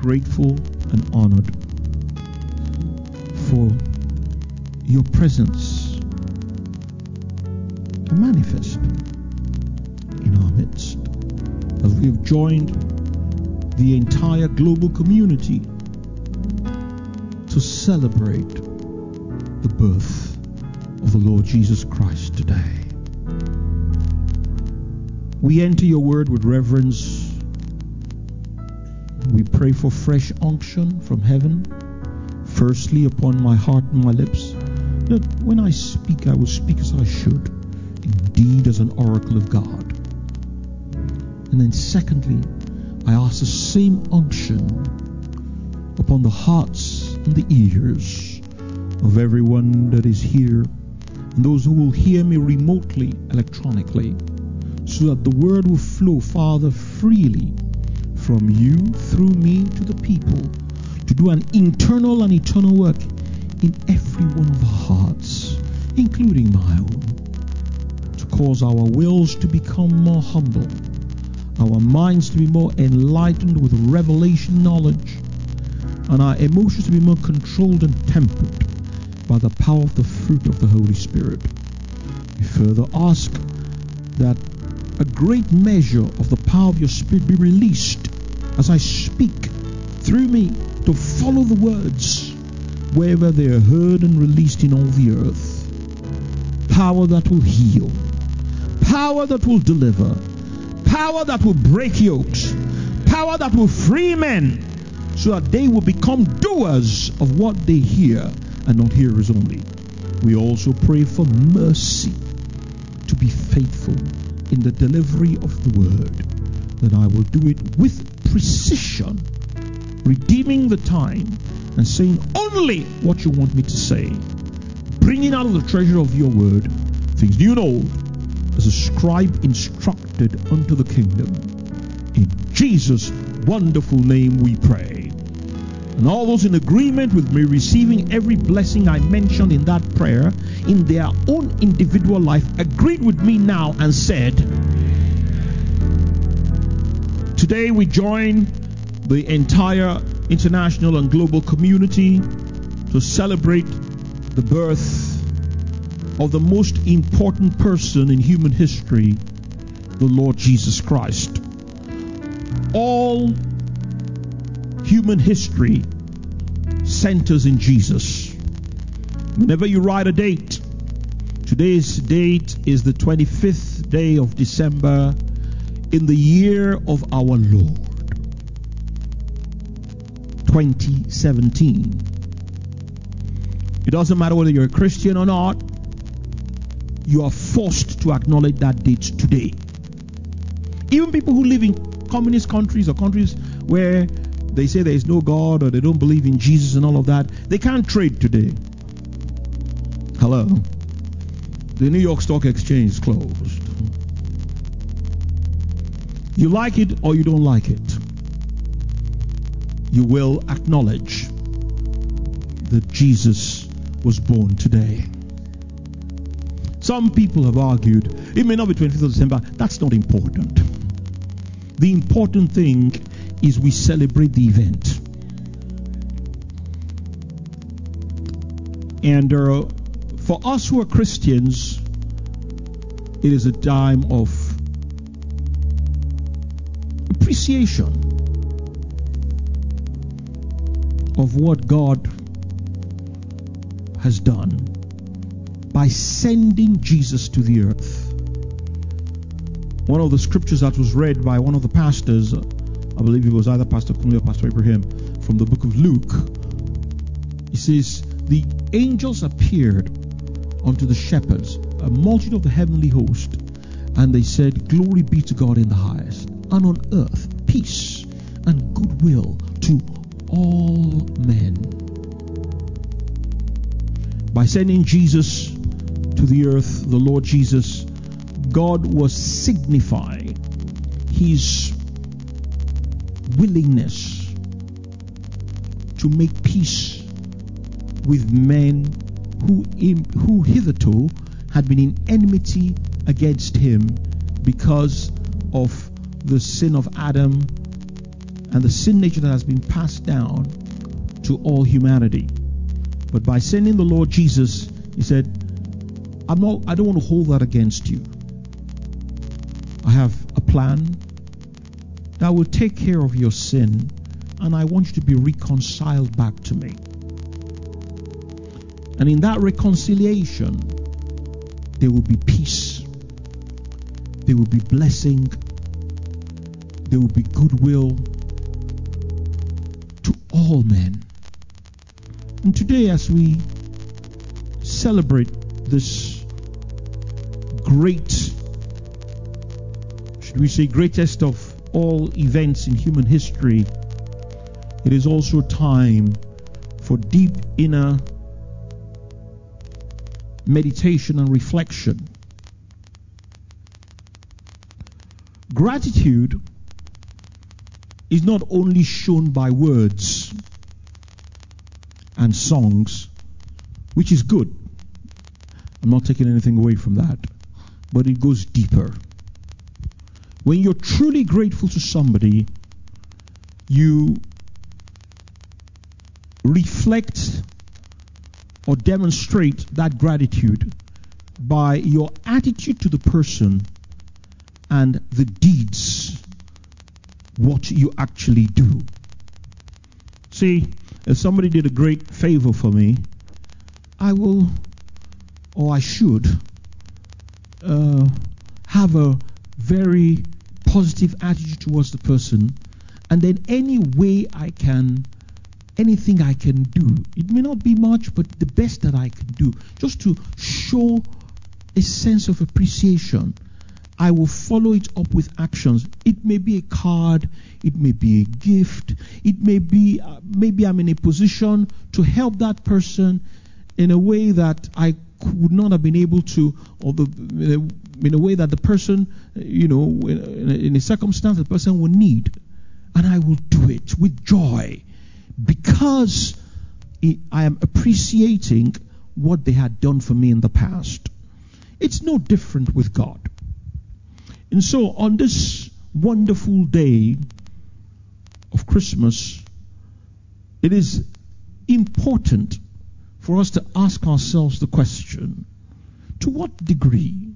grateful and honored for your presence to manifest in our midst as we have joined the entire global community to celebrate the birth of the Lord Jesus Christ today. We enter your word with reverence. We pray for fresh unction from heaven, firstly upon my heart and my lips, that when I speak, I will speak as I should, indeed as an oracle of God. And then secondly, I ask the same unction upon the hearts and the ears of everyone that is here, and those who will hear me remotely, electronically, so that the word will flow, Father, freely from you through me to the people, to do an internal and eternal work in every one of our hearts, including my own, to cause our wills to become more humble, our minds to be more enlightened with revelation knowledge, and our emotions to be more controlled and tempered by the power of the fruit of the Holy Spirit. We further ask that a great measure of the power of your Spirit be released as I speak through me to follow the words wherever they are heard and released in all the earth. Power that will heal, power that will deliver, power that will break yokes, power that will free men so that they will become doers of what they hear and not hearers only. We also pray for mercy to be faithful in the delivery of the word, that I will do it with precision, redeeming the time and saying only what you want me to say, bringing out of the treasure of your word things new and old, as a scribe instructed unto the kingdom. In Jesus' wonderful name we pray. And all those in agreement with me receiving every blessing I mentioned in that prayer in their own individual life agreed with me now and said, today we join the entire international and global community to celebrate the birth of the most important person in human history, the Lord Jesus Christ. All human history centers in Jesus. Whenever you write a date, today's date is the 25th day of December in the year of our Lord, 2017. It doesn't matter whether you're a Christian or not, you are forced to acknowledge that date today. Even people who live in communist countries or countries where they say there is no God or they don't believe in Jesus and all of that, they can't trade today. Hello. The New York Stock Exchange is closed. You like it or you don't like it, you will acknowledge that Jesus was born today. Some people have argued it may not be 25th of December. That's not important. The important thing is we celebrate the event. And for us who are Christians, it is a time of appreciation of what God has done by sending Jesus to the earth. One of the scriptures that was read by one of the pastors, I believe it was either Pastor Kunle or Pastor Abraham, from the book of Luke, he says, the angels appeared unto the shepherds, a multitude of the heavenly host, and they said, glory be to God in the highest, and on earth peace and goodwill to all men. By sending Jesus to the earth, the Lord Jesus, God was signifying his willingness to make peace with men who hitherto had been in enmity against him because of the sin of Adam and the sin nature that has been passed down to all humanity. But by sending the Lord Jesus, he said, I don't want to hold that against you. I have a plan that will take care of your sin, and I want you to be reconciled back to me. And in that reconciliation, there will be peace, there will be blessing, there will be goodwill to all men. And today, as we celebrate this great, should we say greatest of all events in human history, it is also time for deep inner meditation and reflection. Gratitude is not only shown by words and songs, which is good. I'm not taking anything away from that, but it goes deeper. When you're truly grateful to somebody, you reflect or demonstrate that gratitude by your attitude to the person and the deeds, what you actually do. See, if somebody did a great favor for me, I will, or I should, have a very positive attitude towards the person, and then anything I can do, it may not be much, but the best that I can do, just to show a sense of appreciation, I will follow it up with actions. It may be a card, it may be a gift, it may be maybe I'm in a position to help that person in a way that I would not have been able to, or in a way that the person, in a circumstance the person will need, and I will do it with joy because I am appreciating what they had done for me in the past. It's no different with God. And so on this wonderful day of Christmas, it is important for us to ask ourselves the question, to what degree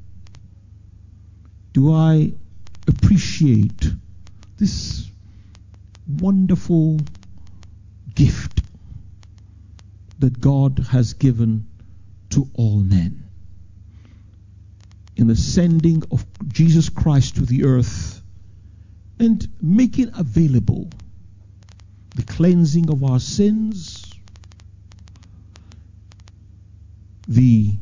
do I appreciate this wonderful gift that God has given to all men in the sending of Jesus Christ to the earth and making available the cleansing of our sins, the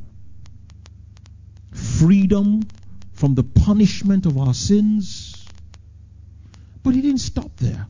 freedom from the punishment of our sins. But he didn't stop there.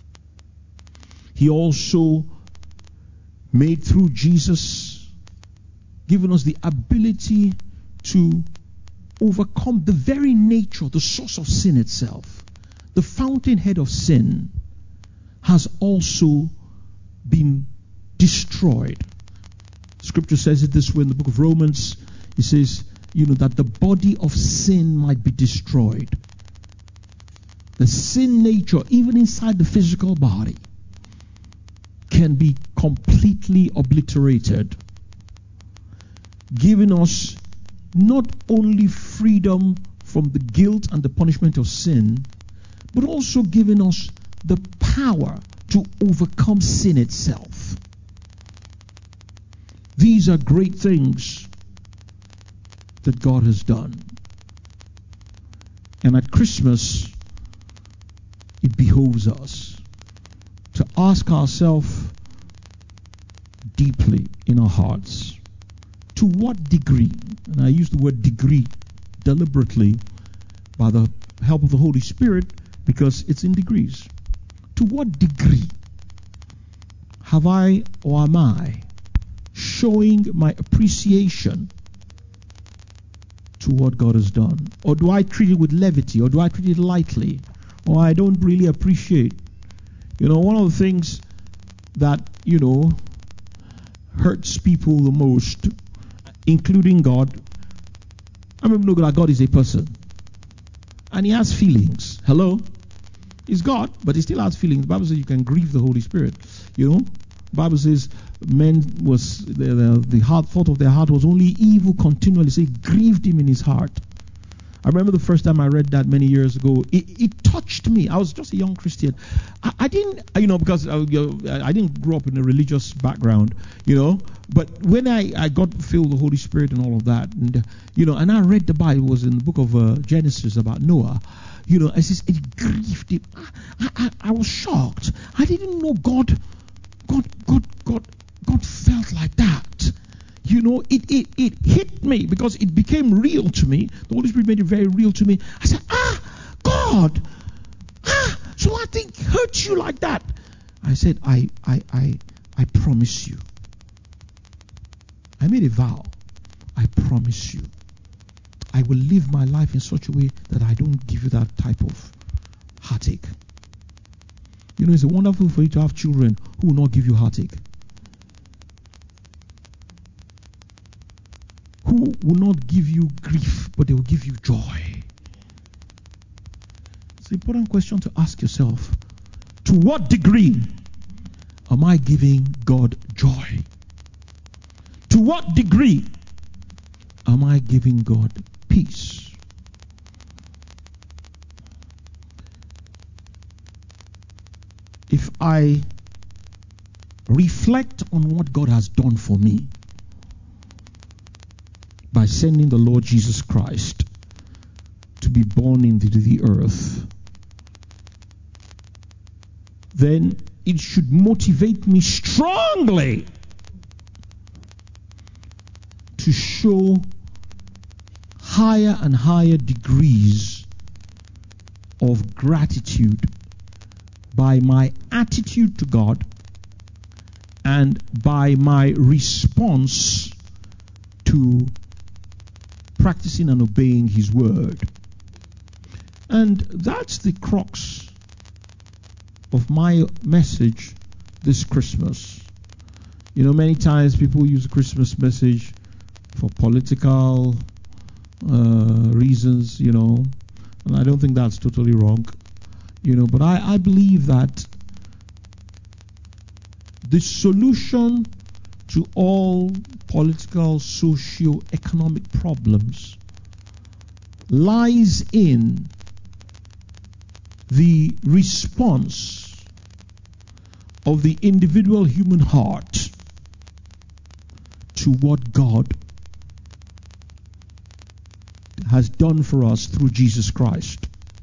He also made through Jesus, given us the ability to overcome the very nature, the source of sin itself. The fountainhead of sin has also been destroyed. Scripture says it this way in the book of Romans. It says, that the body of sin might be destroyed. The sin nature, even inside the physical body, can be completely obliterated, giving us not only freedom from the guilt and the punishment of sin, but also giving us the power to overcome sin itself. These are great things that God has done. And at Christmas, it behoves us to ask ourselves deeply in our hearts, to what degree, and I use the word degree deliberately by the help of the Holy Spirit because it's in degrees. To what degree have I or am I showing my appreciation to what God has done? Or do I treat it with levity? Or do I treat it lightly? Or I don't really appreciate? One of the things that, hurts people the most, including God. I mean, look, that God is a person. And he has feelings. Hello? He's God, but he still has feelings. The Bible says you can grieve the Holy Spirit. The Bible says men was the hard thought of their heart was only evil continually. So it grieved him in his heart. I remember the first time I read that many years ago. It touched me. I was just a young Christian. I didn't, because I didn't grow up in a religious background, But when I got filled with the Holy Spirit and all of that, and I read the Bible, it was in the book of Genesis about Noah. It says it grieved him. I was shocked. I didn't know God felt like that. It hit me because it became real to me. The Holy Spirit made it very real to me. I said, God, so I think hurt you like that. I said, I promise you. I made a vow. I promise you. I will live my life in such a way that I don't give you that type of heartache. It's wonderful for you to have children who will not give you heartache. Who will not give you grief, but they will give you joy. It's an important question to ask yourself. To what degree am I giving God joy? To what degree am I giving God peace? If I reflect on what God has done for me by sending the Lord Jesus Christ to be born into the earth, then it should motivate me strongly to show higher and higher degrees of gratitude by my attitude to God and by my response to practicing and obeying His word. And that's the crux of my message this Christmas. Many times people use the Christmas message for political reasons, and I don't think that's totally wrong. But I believe that the solution to all political, socio-economic problems lies in the response of the individual human heart to what God has done for us through Jesus Christ.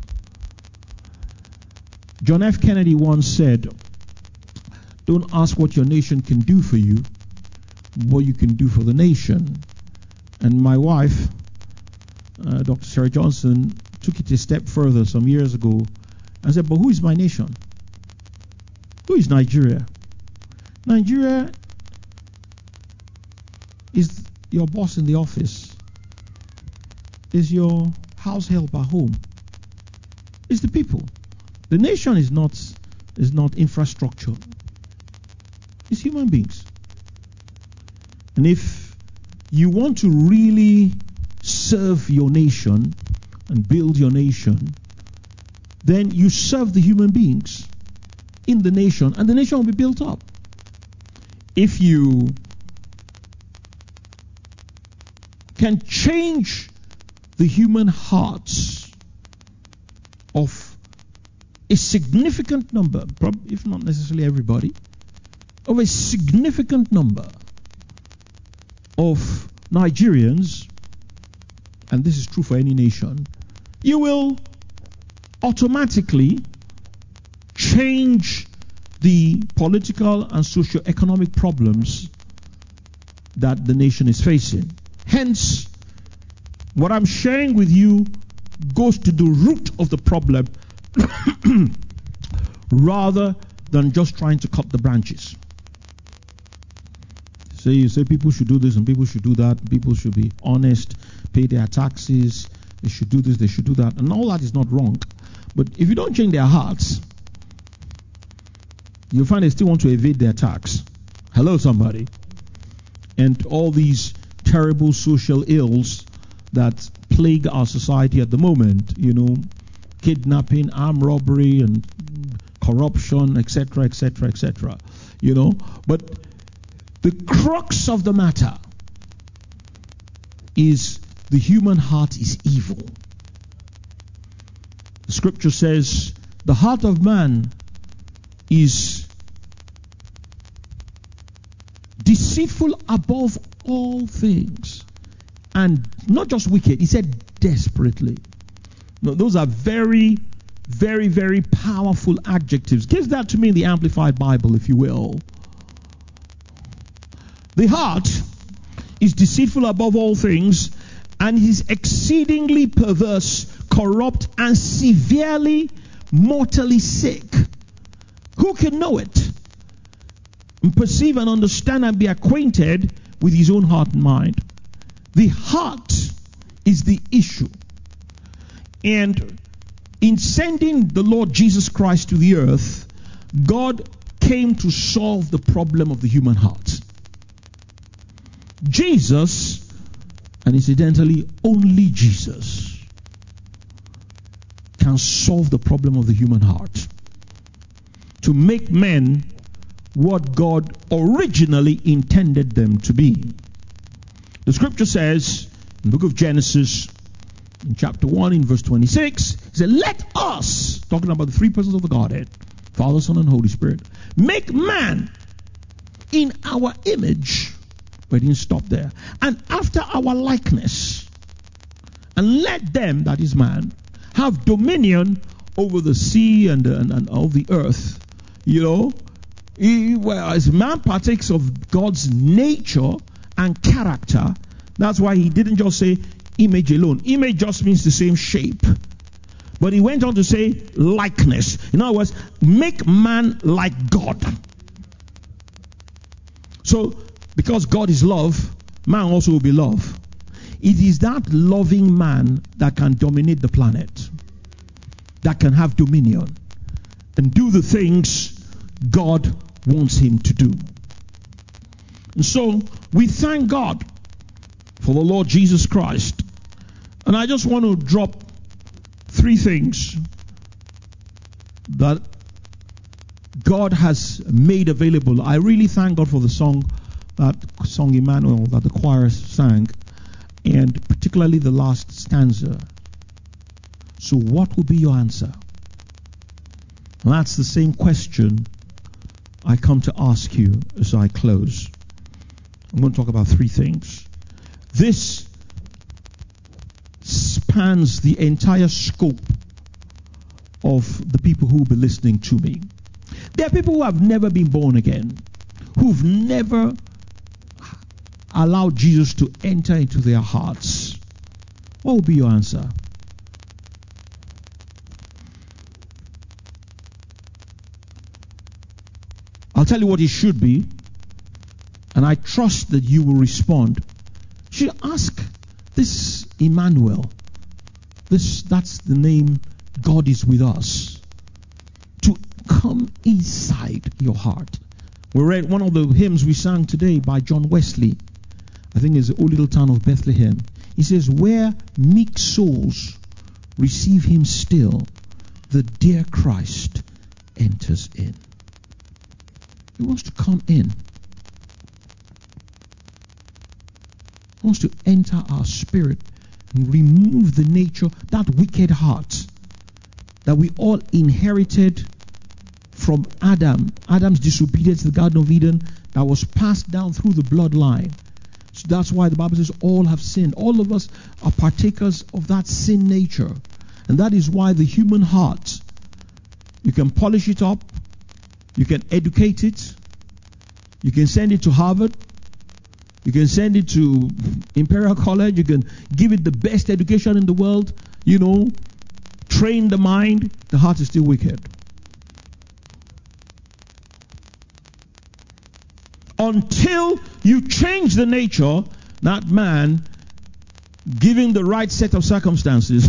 John F. Kennedy once said, "Don't ask what your nation can do for you, what you can do for the nation." And my wife, Dr. Sarah Johnson, took it a step further some years ago and said, "But who is my nation? Who is Nigeria? Nigeria is your boss in the office, is your house help at home. It's the people. The nation is not infrastructure. It's human beings. And if you want to really serve your nation and build your nation, then you serve the human beings in the nation, and the nation will be built up. If you can change the human hearts of a significant number, if not necessarily everybody, of a significant number of Nigerians, and this is true for any nation, you will automatically change the political and socio-economic problems that the nation is facing. Hence, what I'm sharing with you goes to the root of the problem rather than just trying to cut the branches. So you say people should do this and people should do that, people should be honest, pay their taxes, they should do this, they should do that, and all that is not wrong. But if you don't change their hearts, you'll find they still want to evade their tax. Hello, somebody. And all these terrible social ills that plague our society at the moment, kidnapping, armed robbery, and corruption, etc., etc., etc. But the crux of the matter is the human heart is evil. The scripture says the heart of man is deceitful above all things, and not just wicked, he said desperately. No, those are very, very, very powerful adjectives. Give that to me in the Amplified Bible, if you will. The heart is deceitful above all things and is exceedingly perverse, corrupt, and severely, mortally sick. Who can know it? And perceive and understand and be acquainted with his own heart and mind. The heart is the issue. And in sending the Lord Jesus Christ to the earth, God came to solve the problem of the human heart. Jesus, and incidentally, only Jesus, can solve the problem of the human heart. To make men what God originally intended them to be. The scripture says, in the book of Genesis, in chapter 1, in verse 26, it said, let us, talking about the three persons of the Godhead, Father, Son, and Holy Spirit, make man in our image. But it didn't stop there. And after our likeness, and let them, that is man, have dominion over the sea and all the earth. As man partakes of God's nature and character, that's why he didn't just say image alone. Image just means the same shape. But he went on to say likeness. In other words, make man like God. So, because God is love, man also will be love. It is that loving man that can dominate the planet, that can have dominion, and do the things God wants him to do. And so, we thank God for the Lord Jesus Christ. And I just want to drop three things that God has made available. I really thank God for the song Emmanuel that the choir sang, and particularly the last stanza. So what will be your answer? And that's the same question I come to ask you as I close. I'm going to talk about three things. This spans the entire scope of the people who will be listening to me. There are people who have never been born again, who've never allowed Jesus to enter into their hearts. What will be your answer? I'll tell you what it should be, and I trust that you will respond. You should ask this Emmanuel, that's the name, God is with us, to come inside your heart. We read one of the hymns we sang today by John Wesley. I think it's the old little town of Bethlehem. He says, where meek souls receive him still, the dear Christ enters in. He wants to come in. He wants to enter our spirit and remove the nature, that wicked heart that we all inherited from Adam. Adam's disobedience in the Garden of Eden that was passed down through the bloodline. So that's why the Bible says all have sinned. All of us are partakers of that sin nature. And that is why the human heart, you can polish it up, you can educate it, you can send it to Harvard, you can send it to Imperial College, you can give it the best education in the world, train the mind, the heart is still wicked. Until you change the nature, that man, given the right set of circumstances,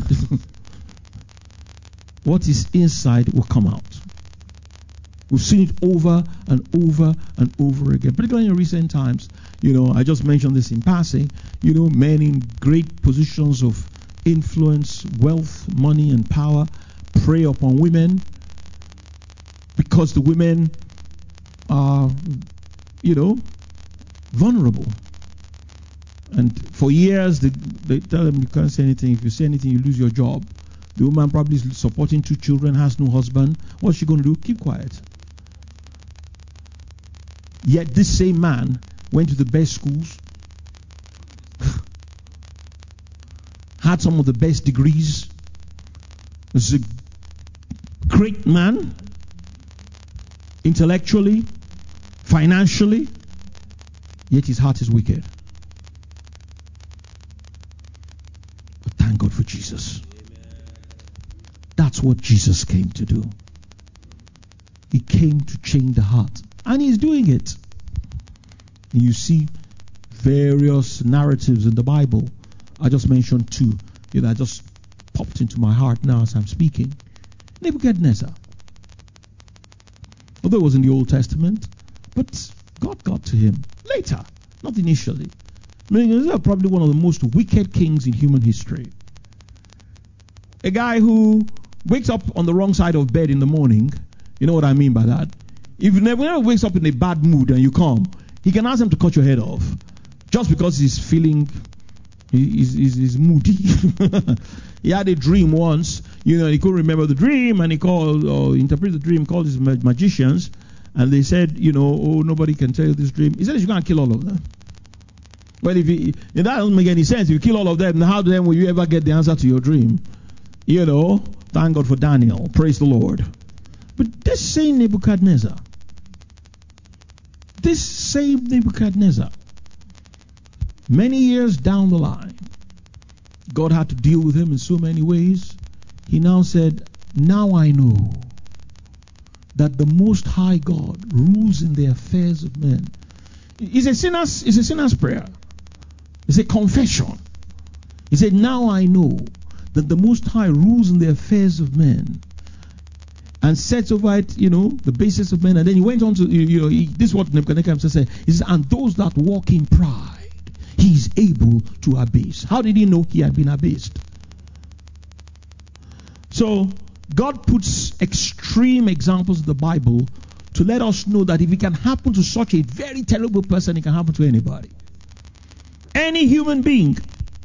what is inside will come out. We've seen it over and over and over again, particularly in recent times. I just mentioned this in passing. Men in great positions of influence, wealth, money, and power, prey upon women because the women are, vulnerable. And for years, they tell them you can't say anything. If you say anything, you lose your job. The woman probably is supporting 2 children, has no husband. What's she going to do? Keep quiet. Yet this same man went to the best schools, had some of the best degrees, was a great man, intellectually, financially, yet his heart is wicked. But thank God for Jesus. That's what Jesus came to do. He came to change the heart. And he's doing it. You see various narratives in the Bible. I just mentioned 2 that just popped into my heart now as I'm speaking. Nebuchadnezzar. Although it was in the Old Testament, but God got to him later, not initially. Nebuchadnezzar is probably one of the most wicked kings in human history. A guy who wakes up on the wrong side of bed in the morning. You know what I mean by that? If Nebuchadnezzar wakes up in a bad mood and you come, he can ask him to cut your head off just because he's feeling he's moody. He had a dream once, he couldn't remember the dream, and he called or interpreted the dream, called his magicians, and they said, nobody can tell you this dream. He said, you're going to kill all of them. Well, if that doesn't make any sense. If you kill all of them, how then will you ever get the answer to your dream? Thank God for Daniel. Praise the Lord. But this same Nebuchadnezzar, many years down the line, God had to deal with him in so many ways. He now said, now I know that the Most High God rules in the affairs of men. It's a sinner's prayer. It's a confession. He said, now I know that the Most High rules in the affairs of men and sets over it, the basis of men. And then he went on to, this is what Nebuchadnezzar said. He says, and those that walk in pride, he is able to abase. How did he know he had been abased? So, God puts extreme examples in the Bible to let us know that if it can happen to such a very terrible person, it can happen to anybody. Any human being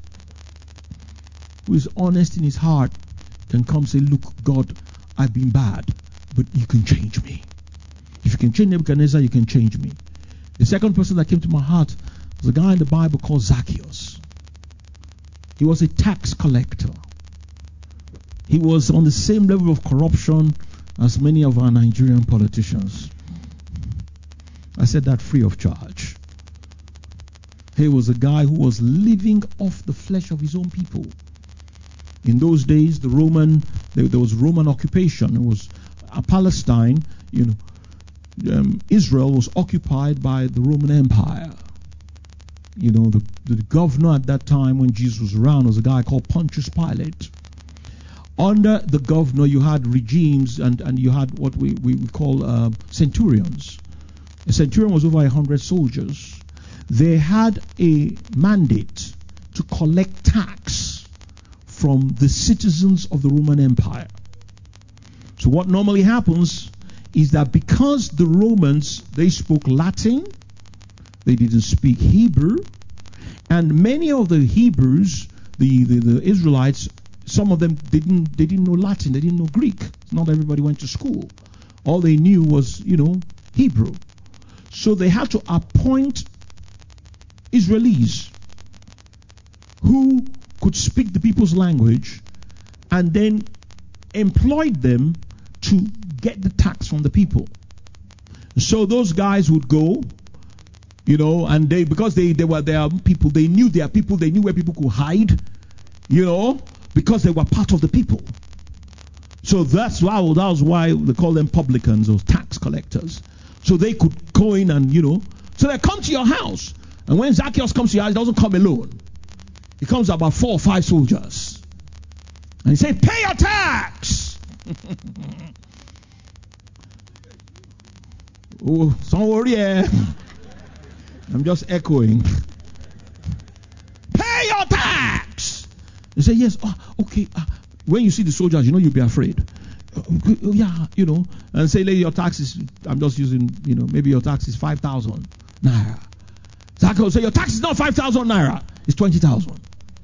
who is honest in his heart can come say, look, God, I've been bad, but you can change me. If you can change Nebuchadnezzar, you can change me. The second person that came to my heart was a guy in the Bible called Zacchaeus. He was a tax collector. He was on the same level of corruption as many of our Nigerian politicians. I said that free of charge. He was a guy who was living off the flesh of his own people. In those days, there was Roman occupation. It was Palestine. Israel was occupied by the Roman Empire. The governor at that time when Jesus was around was a guy called Pontius Pilate. Under the governor, you had regimes and you had what we call centurions. A centurion was over 100 soldiers. They had a mandate to collect tax from the citizens of the Roman Empire. So what normally happens is that because the Romans, they spoke Latin, they didn't speak Hebrew, and many of the Hebrews, the Israelites, some of them didn't know Latin, they didn't know Greek. Not everybody went to school. All they knew was, Hebrew. So they had to appoint Israelis who could speak the people's language and then employed them to get the tax from the people. So those guys would go, and because they were their people, they knew their people, they knew where people could hide, because they were part of the people. So that was why they call them publicans or tax collectors. So they could go in and, so they come to your house. And when Zacchaeus comes to your house, he doesn't come alone. He comes with about 4 or 5 soldiers. And he says, pay your tax. Oh, don't worry. I'm just echoing. Pay your tax. They say, yes. Oh, okay. When you see the soldiers, you'll be afraid. Yeah, and say, lady, your tax is, I'm just using, maybe your tax is 5,000 naira. Zacchaeus say, your tax is not 5,000 naira, it's 20,000.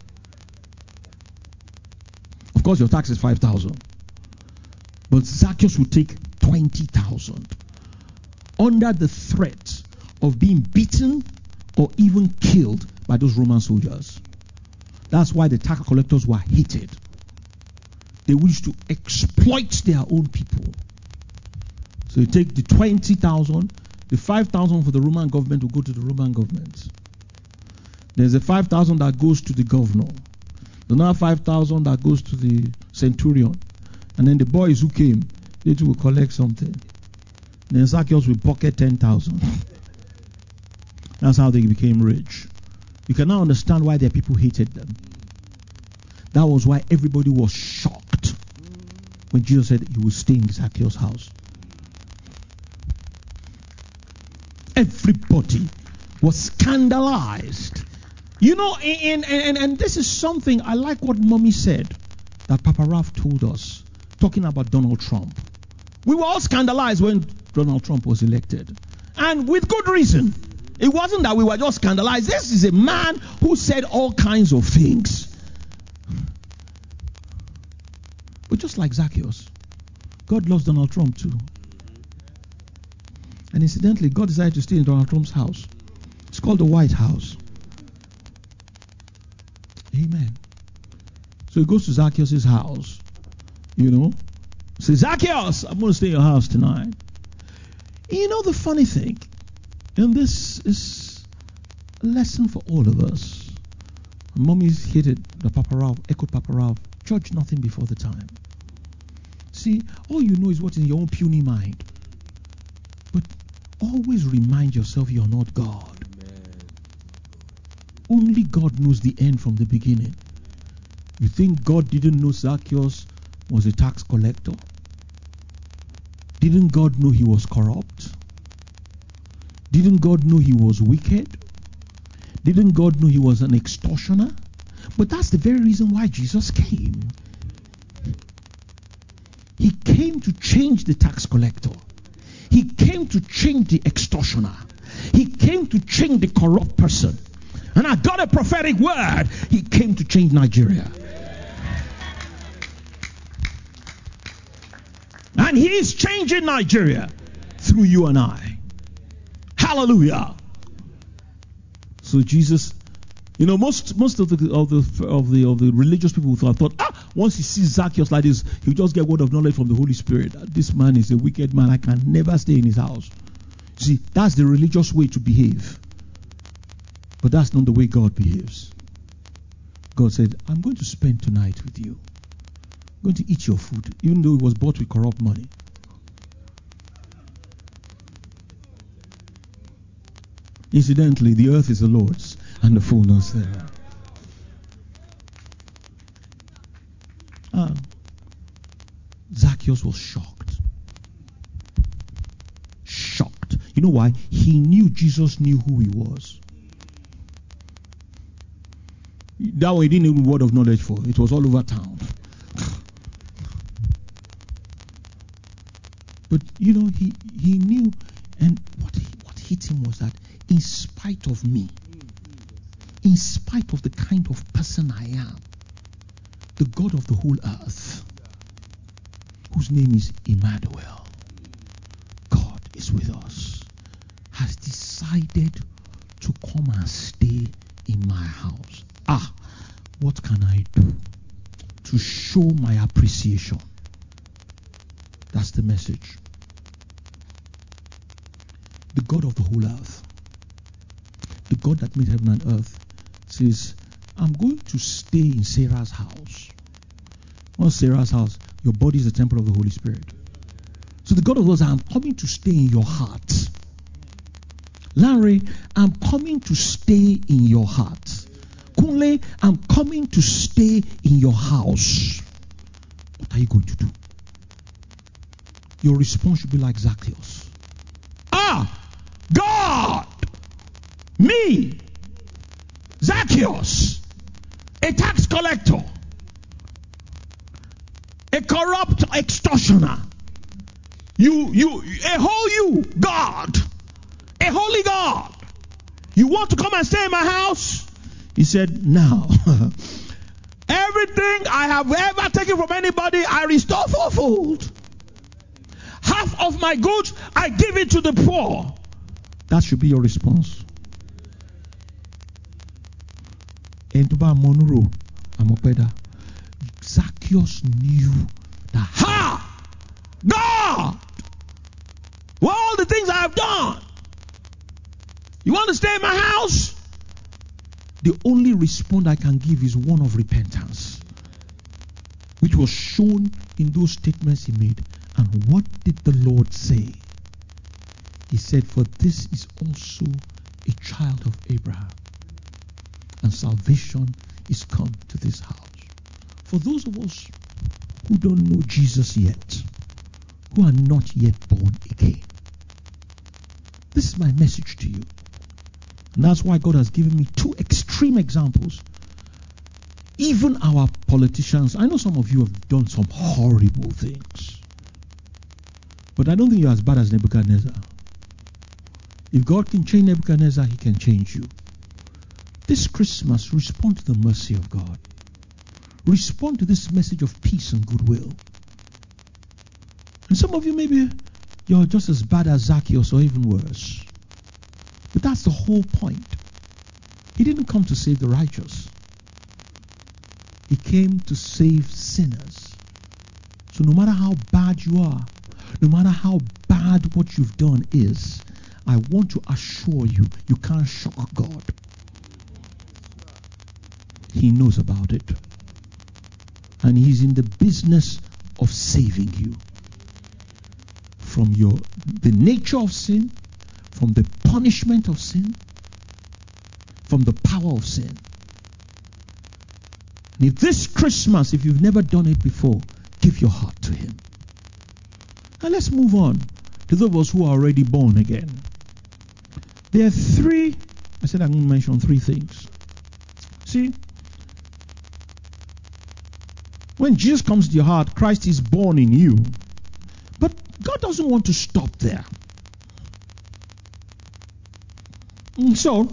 Of course, your tax is 5,000. But Zacchaeus will take 20,000 under the threat of being beaten or even killed by those Roman soldiers. That's why the tax collectors were hated. They wished to exploit their own people. So you take the 20,000, the 5,000 for the Roman government will go to the Roman government. There's a 5,000 that goes to the governor. There's another 5,000 that goes to the centurion. And then the boys who came, they too will collect something. Then Zacchaeus will pocket 10,000. That's how they became rich. You can now understand why their people hated them. That was why everybody was shocked when Jesus said he would stay in Zacchaeus' house. Everybody was scandalized. And this is something, I like what Mommy said, that Papa Ralph told us, talking about Donald Trump. We were all scandalized when Donald Trump was elected. And with good reason. It wasn't that we were just scandalized. This is a man who said all kinds of things. But just like Zacchaeus, God loves Donald Trump too. And incidentally, God decided to stay in Donald Trump's house. It's called the White House. Amen. So he goes to Zacchaeus' house. Says, Zacchaeus, I'm going to stay in your house tonight. The funny thing, and this is a lesson for all of us. Mommy's hit it, the Papa Ralph, echoed Papa Ralph, judge nothing before the time. See, all you know is what's in your own puny mind. But always remind yourself you're not God. Amen. Only God knows the end from the beginning. You think God didn't know Zacchaeus was a tax collector? Didn't God know he was corrupt? Didn't God know he was wicked? Didn't God know he was an extortioner? But that's the very reason why Jesus came. He came to change the tax collector. He came to change the extortioner. He came to change the corrupt person. And I got a prophetic word. He came to change Nigeria. And he is changing Nigeria through you and I. Hallelujah. So Jesus, most of the religious people thought, once he sees Zacchaeus like this, he'll just get word of knowledge from the Holy Spirit. This man is a wicked man. I can never stay in his house. See, that's the religious way to behave. But that's not the way God behaves. God said, I'm going to spend tonight with you. I'm going to eat your food, even though it was bought with corrupt money. Incidentally, the earth is the Lord's and the fullness thereof. Zacchaeus was shocked. Shocked. You know why? He knew Jesus knew who he was. That way he didn't need a word of knowledge for. It was all over town. But he knew, and what hit him was that in spite of me, in spite of the kind of person I am, the God of the whole earth, whose name is Emmanuel, God is with us, has decided to come and stay in my house. What can I do to show my appreciation? That's the message. The God of the whole earth, the God that made heaven and earth, says, I'm going to stay in Sarah's house. What's Sarah's house? Your body is the temple of the Holy Spirit. So the God of the world says, I'm coming to stay in your heart. Larry, I'm coming to stay in your heart. Kunle, I'm coming to stay in your house. What are you going to do? Your response should be like Zacchaeus. God! Me! Zacchaeus! A tax collector! a corrupt extortioner. A holy God. You want to come and stay in my house? He said, now, everything I have ever taken from anybody, I restore fourfold. Half of my goods, I give it to the poor. That should be your response. Zacchaeus knew that, God, all the things I have done, you want to stay in my house? The only response I can give is one of repentance, which was shown in those statements he made. And what did the Lord say? He said, for this is also a child of Abraham, and salvation is come to this house. For those of us who don't know Jesus yet, who are not yet born again, this is my message to you. And that's why God has given me two extreme examples. Even our politicians, I know some of you have done some horrible things, but I don't think you're as bad as Nebuchadnezzar. If God can change Nebuchadnezzar, he can change you. This Christmas, respond to the mercy of God. Respond to this message of peace and goodwill. And some of you, maybe you're just as bad as Zacchaeus or even worse. But that's the whole point. He didn't come to save the righteous. He came to save sinners. So no matter how bad you are, no matter how bad what you've done is, I want to assure you, you can't shock God. He knows about it. And he's in the business of saving you from the nature of sin, from the punishment of sin, from the power of sin. And if this Christmas, if you've never done it before, give your heart to him. Now let's move on to those of us who are already born again. There are three, I said I'm going to mention three things. See, when Jesus comes to your heart, Christ is born in you. But God doesn't want to stop there. And so,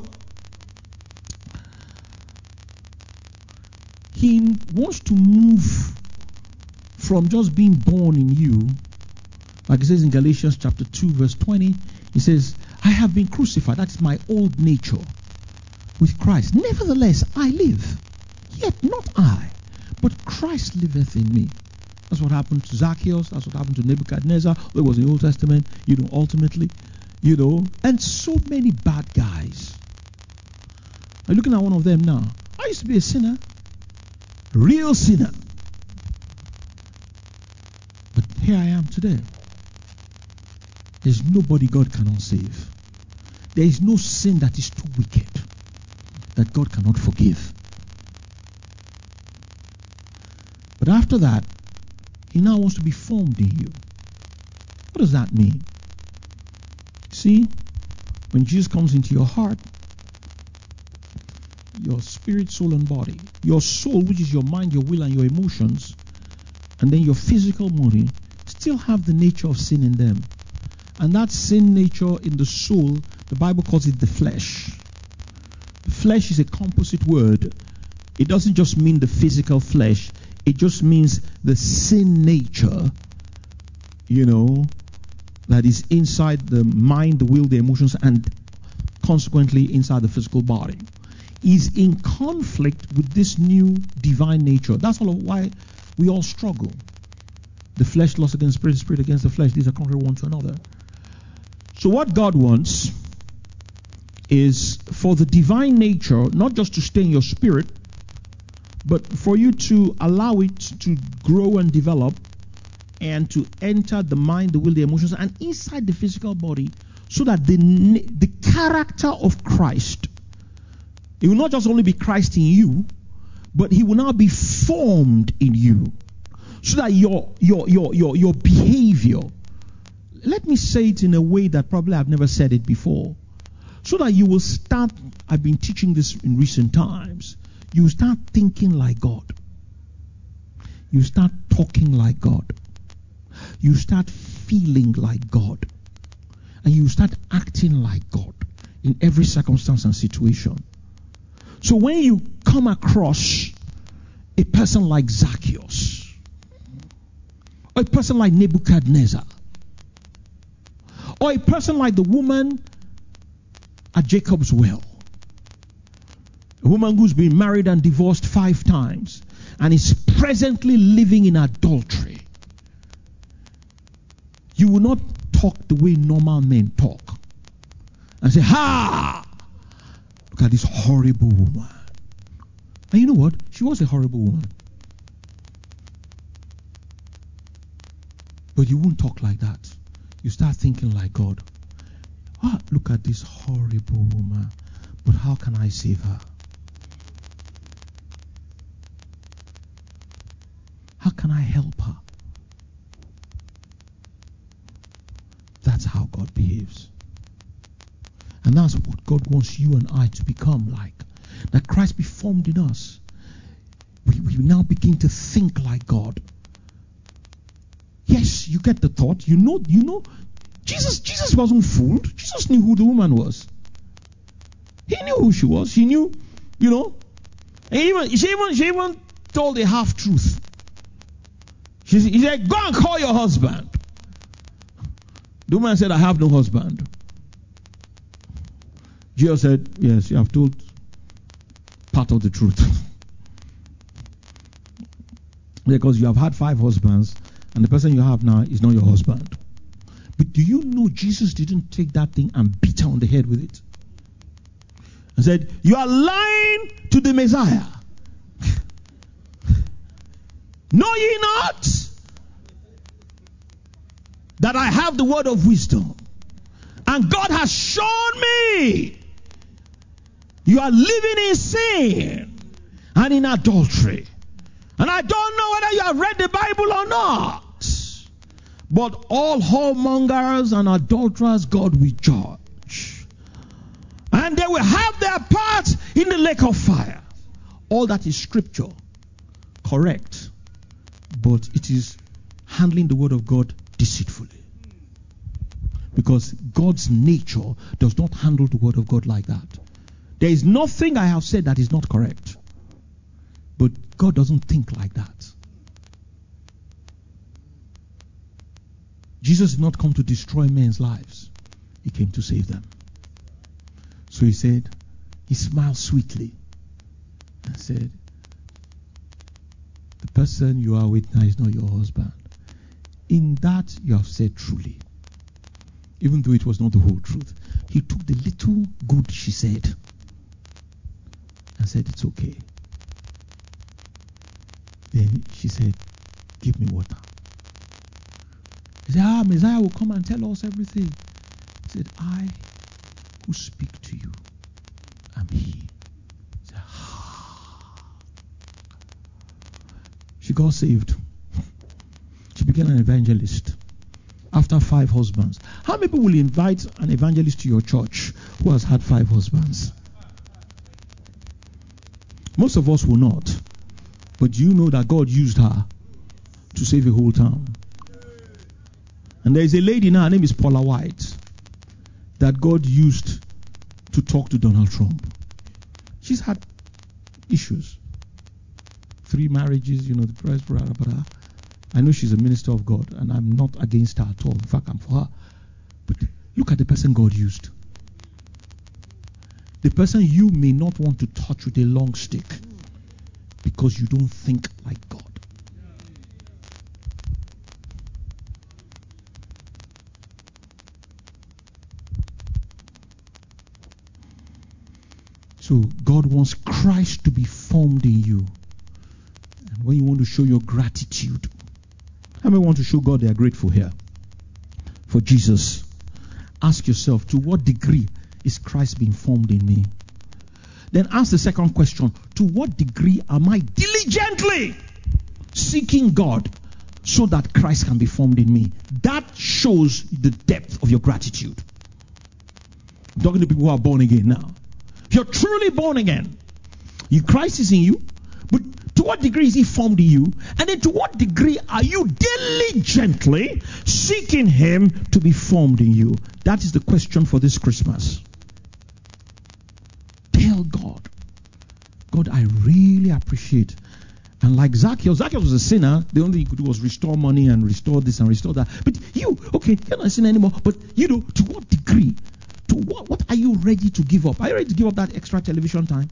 he wants to move from just being born in you, like it says in Galatians chapter 2 verse 20, he says, I have been crucified, that's my old nature, with Christ. Nevertheless, I live, yet not I, but Christ liveth in me. That's what happened to Zacchaeus, that's what happened to Nebuchadnezzar, it was in the Old Testament, ultimately, and so many bad guys. I'm looking at one of them now. I used to be a sinner, real sinner. But here I am today. There's nobody God cannot save. There is no sin that is too wicked that God cannot forgive. But after that, he now wants to be formed in you. What does that mean? See, when Jesus comes into your heart, your spirit, soul, and body, your soul, which is your mind, your will, and your emotions, and then your physical body, still have the nature of sin in them. And that sin nature in the soul, the Bible calls it the flesh. The flesh is a composite word. It doesn't just mean the physical flesh. It just means the sin nature, that is inside the mind, the will, the emotions, and consequently inside the physical body, is in conflict with this new divine nature. That's all of why we all struggle. The flesh lusts against the spirit against the flesh. These are contrary one to another. So what God wants is for the divine nature not just to stay in your spirit, but for you to allow it to grow and develop and to enter the mind, the will, the emotions, and inside the physical body, so that the character of Christ, it will not just only be Christ in you, but he will now be formed in you, so that your behavior, let me say it in a way that probably I've never said it before, so that you will start, I've been teaching this in recent times, you start thinking like God. You start talking like God. You start feeling like God. And you start acting like God in every circumstance and situation. So when you come across a person like Zacchaeus, or a person like Nebuchadnezzar, or a person like the woman at Jacob's well, a woman who's been married and divorced 5 times and is presently living in adultery, you will not talk the way normal men talk and say, ha! Look at this horrible woman. And you know what? She was a horrible woman. But you won't talk like that. You start thinking like God. Ah, look at this horrible woman. But how can I save her? How can I help her? That's how God behaves. And that's what God wants you and I to become like. That Christ be formed in us. We now begin to think like God. Yes, you get the thought. You know. Jesus wasn't fooled. Jesus knew who the woman was. He knew who she was. He knew, And she even told a half-truth. He said, go and call your husband. The woman said, I have no husband. Jesus said, yes, you have told part of the truth. Because you have had 5 husbands, and the person you have now is not your husband. But do you know Jesus didn't take that thing and beat her on the head with it? And said, you are lying to the Messiah. Know ye not that I have the word of wisdom, and God has shown me you are living in sin and in adultery. And I don't know whether you have read the Bible or not. But all whoremongers and adulterers God will judge. And they will have their part in the lake of fire. All that is scripture. Correct. But it is handling the word of God deceitfully. Because God's nature does not handle the word of God like that. There is nothing I have said that is not correct. But God doesn't think like that. Jesus did not come to destroy men's lives. He came to save them. So he said, he smiled sweetly and said, the person you are with now is not your husband. In that you have said truly. Even though it was not the whole truth. He took the little good she said and said, it's okay. Then she said, give me water. He said, Messiah will come and tell us everything. He said, I who speak to you am he. He said, She got saved. She became an evangelist. After 5 husbands. How many people will invite an evangelist to your church who has had 5 husbands? Most of us will not. But do you know that God used her to save a whole town? And there is a lady now, her name is Paula White, that God used to talk to Donald Trump. She's had issues. 3 marriages, the price for her. But I know she's a minister of God, and I'm not against her at all. In fact, I'm for her. But look at the person God used. The person you may not want to touch with a long stick because you don't think like God. So God wants Christ to be formed in you. And when you want to show your gratitude, how many want to show God they are grateful here for Jesus? Ask yourself, to what degree is Christ being formed in me? Then ask the second question, to what degree am I diligently seeking God so that Christ can be formed in me? That shows the depth of your gratitude. I'm talking to people who are born again now. If you're truly born again, Christ is in you, but to what degree is he formed in you? And then to what degree are you diligently seeking him to be formed in you? That is the question for this Christmas. Tell God, God, I really appreciate. And like Zacchaeus was a sinner. The only thing he could do was restore money and restore this and restore that. But you're not a sinner anymore. But to what degree? To what are you ready to give up? Are you ready to give up that extra television time?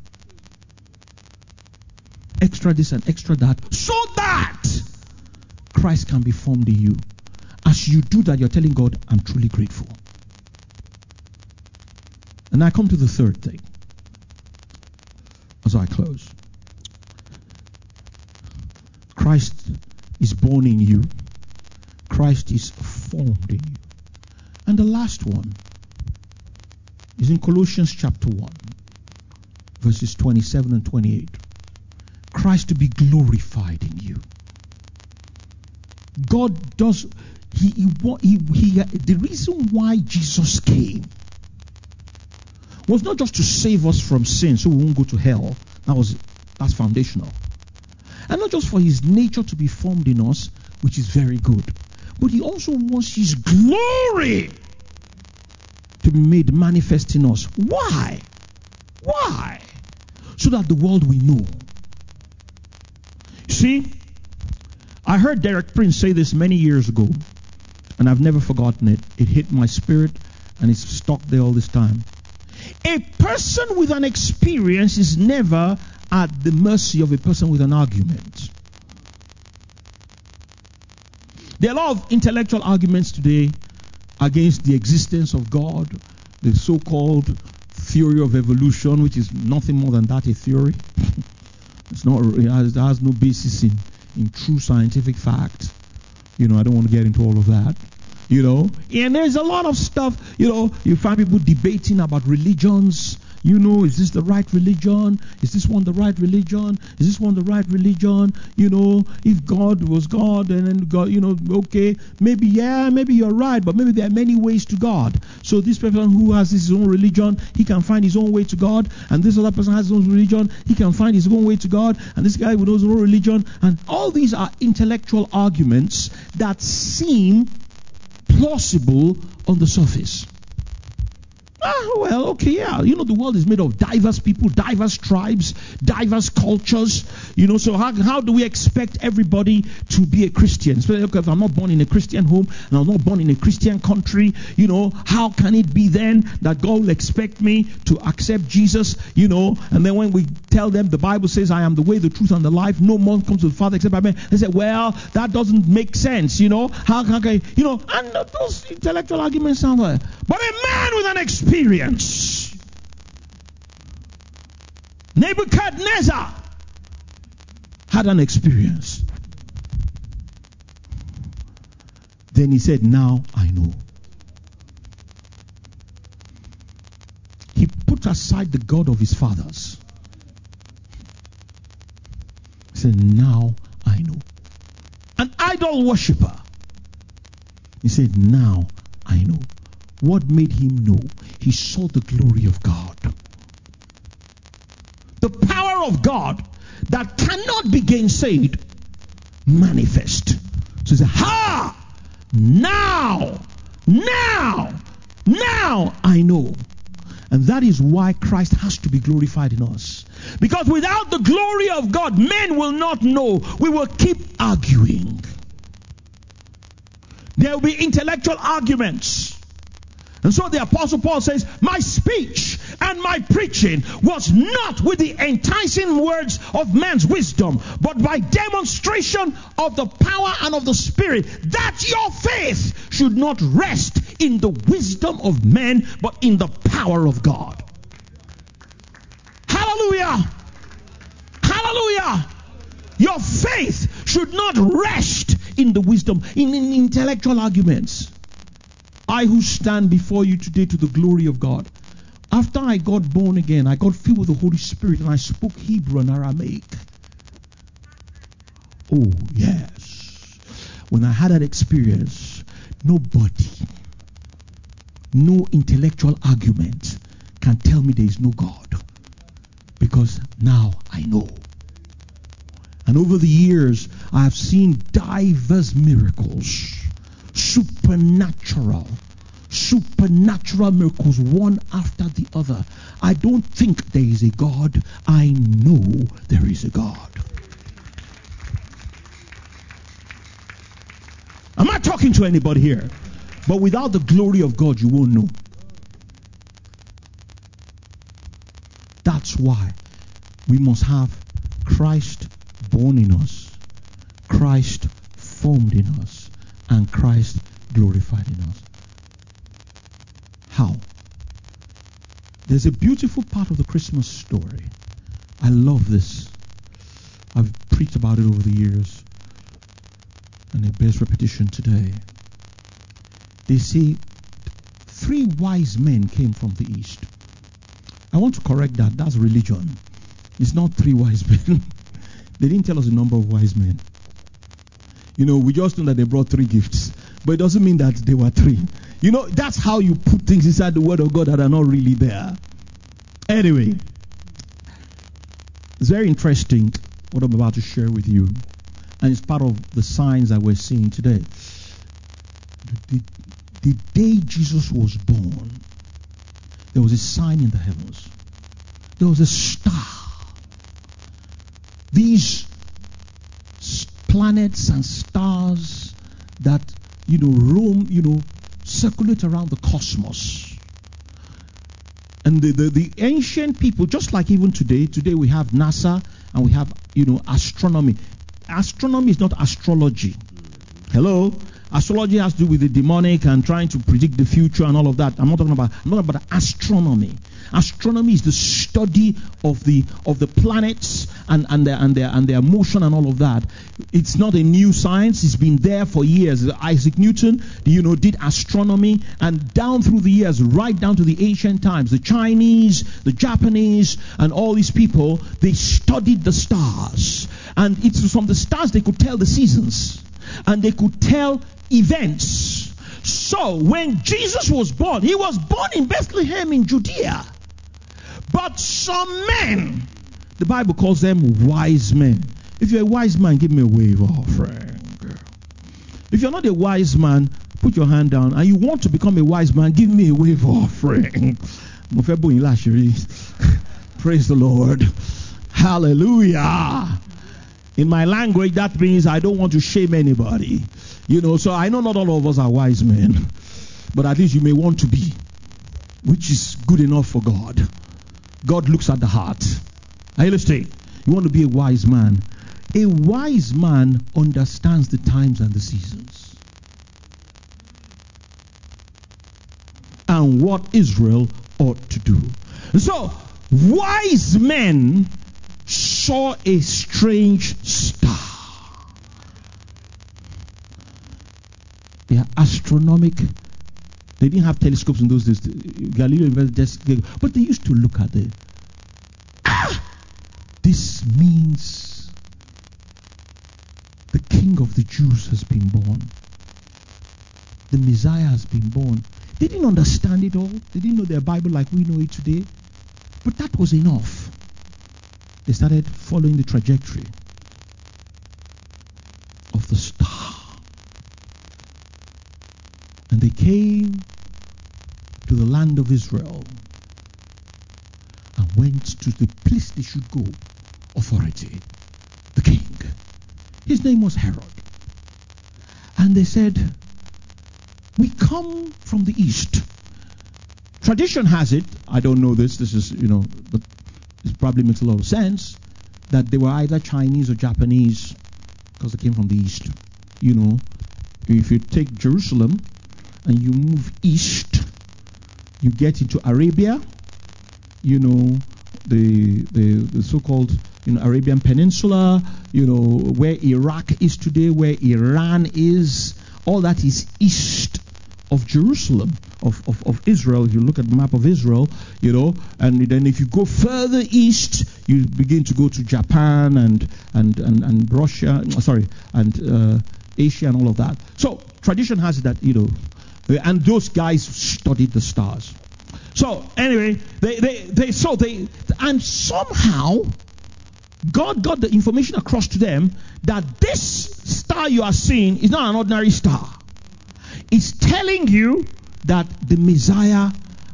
Extra this and extra that, so that Christ can be formed in you. As you do that, you're telling God, I'm truly grateful. And I come to the third thing as I close. Christ is born in you. Christ is formed in you. And the last one is in Colossians chapter 1, verses 27 and 28. Christ to be glorified in you. God does, the reason why Jesus came was not just to save us from sin so we won't go to hell. That's foundational. And not just for his nature to be formed in us, which is very good, but he also wants his glory to be made manifest in us. Why? Why? So that the world will know. See, I heard Derek Prince say this many years ago, and I've never forgotten it. It hit my spirit, and it's stuck there all this time. A person with an experience is never at the mercy of a person with an argument. There are a lot of intellectual arguments today against the existence of God, the so-called theory of evolution, which is nothing more than that, a theory. It has no basis in true scientific fact. I don't want to get into all of that. And there's a lot of stuff, you find people debating about religions. Is this the right religion? Is this one the right religion? Is this one the right religion? If God was God and then God, okay, maybe you're right, but maybe there are many ways to God. So this person who has his own religion, he can find his own way to God. And this other person has his own religion, he can find his own way to God. And this guy with his own religion. And all these are intellectual arguments that seem plausible on the surface. Well, okay, yeah. The world is made of diverse people, diverse tribes, diverse cultures. So how do we expect everybody to be a Christian? Especially if I'm not born in a Christian home and I'm not born in a Christian country, how can it be then that God will expect me to accept Jesus? And then when we tell them the Bible says, I am the way, the truth, and the life, no one comes to the Father except by me. They say, well, that doesn't make sense, How can I, and those intellectual arguments sound like, but a man with an experience. Nebuchadnezzar had an experience. Then he said, now I know. He put aside the God of his fathers. He said, now I know. An idol worshiper. He said, now I know. What made him know? He saw the glory of God. The power of God that cannot be gainsaid manifest. So he said, now I know. And that is why Christ has to be glorified in us. Because without the glory of God, men will not know. We will keep arguing. There will be intellectual arguments. And so the Apostle Paul says, my speech and my preaching was not with the enticing words of man's wisdom, but by demonstration of the power and of the Spirit, that your faith should not rest in the wisdom of men, but in the power of God. Hallelujah! Hallelujah! Your faith should not rest in the wisdom, in intellectual arguments. I who stand before you today to the glory of God. After I got born again, I got filled with the Holy Spirit and I spoke Hebrew and Aramaic. Oh, yes. When I had that experience, nobody, no intellectual argument can tell me there is no God. Because now I know. And over the years, I have seen diverse miracles, supernatural miracles, one after the other. I don't think there is a God. I know there is a God. I'm not talking to anybody here. But without the glory of God, you won't know. That's why we must have Christ born in us, Christ formed in us, and Christ glorified in us. How? There's a beautiful part of the Christmas story. I love this. I've preached about it over the years, and it bears repetition today. They say 3 wise men came from the east. I want to correct that. That's religion. It's not 3 wise men. They didn't tell us the number of wise men. We just know that they brought 3 gifts. But it doesn't mean that they were 3. That's how you put things inside the Word of God that are not really there. Anyway, it's very interesting what I'm about to share with you. And it's part of the signs that we're seeing today. The day Jesus was born, there was a sign in the heavens. There was a star. These planets and stars that, roam, circulate around the cosmos. And the ancient people, just like even today we have NASA and we have, astronomy. Astronomy is not astrology. Hello? Astrology has to do with the demonic and trying to predict the future and all of that. I'm not talking about astronomy. Astronomy is the study of the planets and their motion and all of that. It's not a new science. It's been there for years. Isaac Newton, did astronomy, and down through the years, right down to the ancient times, the Chinese, the Japanese, and all these people, they studied the stars. And it's from the stars they could tell the seasons. And they could tell events. So when Jesus was born, he was born in Bethlehem in Judea. But some men, the Bible calls them wise men. If you're a wise man, give me a wave, friend. If you're not a wise man, put your hand down. And you want to become a wise man, give me a wave, friend. Praise the Lord. Hallelujah. In my language, that means I don't want to shame anybody. So I know not all of us are wise men, but at least you may want to be, which is good enough for God. God looks at the heart. Are you listening? You want to be a wise man. A wise man understands the times and the seasons. And what Israel ought to do. So, wise men saw a strange star. They are astronomical. They didn't have telescopes in those days. Galileo invented, but they used to look at it. This means the King of the Jews has been born. The Messiah has been born. They didn't understand it all. They didn't know their Bible like we know it today. But that was enough. They started following the trajectory of the star. And they came to the land of Israel and went to the place they should go. Authority. The king. His name was Herod. And they said, we come from the east. Tradition has it, I don't know this is, but it probably makes a lot of sense, that they were either Chinese or Japanese because they came from the east. If you take Jerusalem and you move east, you get into Arabia, the so-called Arabian Peninsula, where Iraq is today, where Iran is, all that is east of Jerusalem, of Israel. If you look at the map of Israel, and then if you go further east, you begin to go to Japan and Russia, and Asia and all of that. So tradition has it that, and those guys studied the stars. So anyway, they and somehow God got the information across to them that this star you are seeing is not an ordinary star. It's telling you that the Messiah,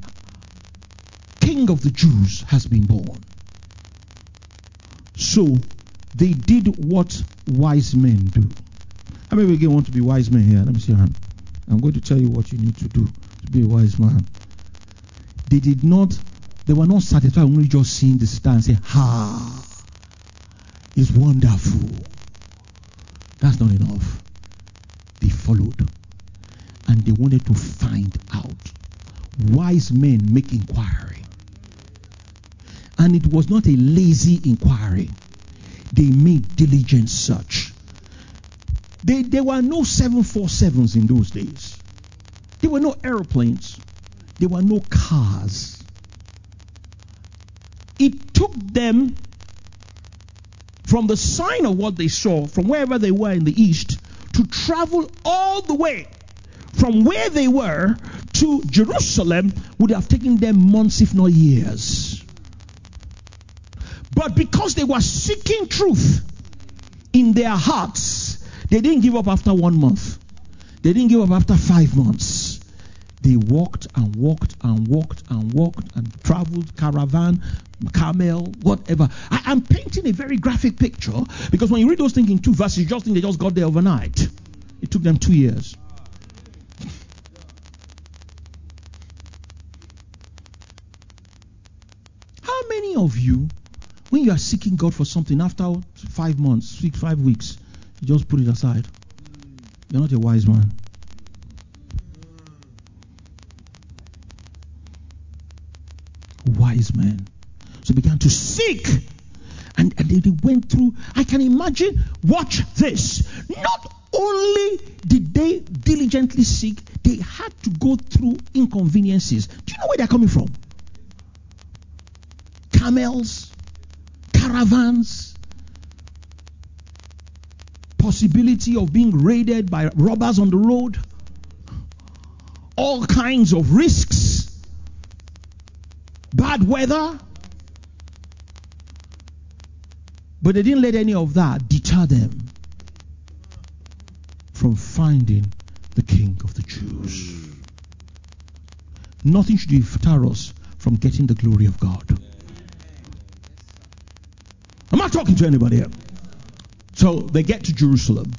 King of the Jews, has been born. So they did what wise men do. How many of you want to be wise men here? Let me see your hand. I'm going to tell you what you need to do to be a wise man. They were not satisfied only just seeing the star and say, ha, it's wonderful. That's not enough. They followed and they wanted to find out. Wise men make inquiry. And it was not a lazy inquiry. They made diligent search. There were no 747s in those days. There were no airplanes. There were no cars. It took them from the sign of what they saw, from wherever they were in the east, to travel all the way from where they were to Jerusalem would have taken them months, if not years. But because they were seeking truth in their hearts, they didn't give up after 1 month. They didn't give up after 5 months. They walked and walked and walked and walked and traveled, caravan, camel, whatever. I'm painting a very graphic picture because when you read those things in 2 verses, you just think they just got there overnight. It took them 2 years. How many of you, when you are seeking God for something, after 5 months, 5 weeks, you just put it aside? You're not a wise man. Wise men. So they began to seek. And they went through. I can imagine. Watch this. Not only did they diligently seek, they had to go through inconveniences. Do you know where they're coming from? Camels, caravans, possibility of being raided by robbers on the road, all kinds of risks, bad weather. But they didn't let any of that deter them from finding the King of the Jews. Nothing should deter us from getting the glory of God. I'm not talking to anybody here. So they get to Jerusalem.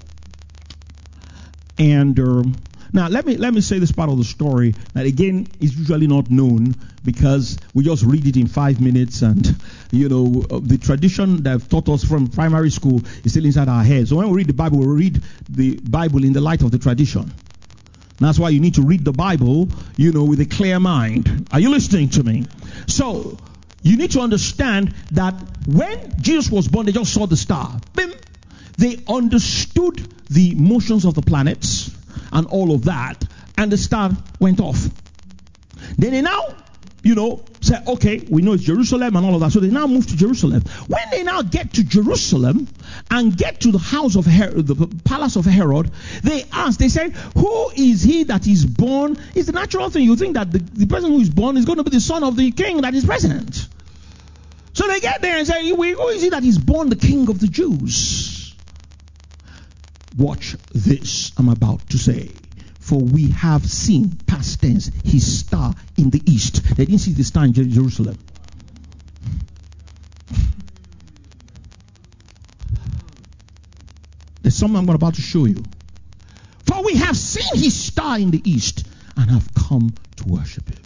And now let me say this part of the story that again is usually not known because we just read it in 5 minutes, and the tradition that taught us from primary school is still inside our heads. So when we read the Bible, we read the Bible in the light of the tradition. That's why you need to read the Bible, with a clear mind. Are you listening to me? So you need to understand that when Jesus was born, they just saw the star. Bim. They understood the motions of the planets and all of that, and the star went off. Then they now, say, okay, we know it's Jerusalem and all of that. So they now move to Jerusalem. When they now get to Jerusalem and get to the house of Herod, the palace of Herod, they say, who is he that is born? It's the natural thing. You think that the person who is born is going to be the son of the king that is present. So they get there and say, who is he that is born the King of the Jews? Watch this I'm about to say. For we have seen, past tense, his star in the east. They didn't see the star in Jerusalem. There's something I'm about to show you. For we have seen his star in the east and have come to worship him.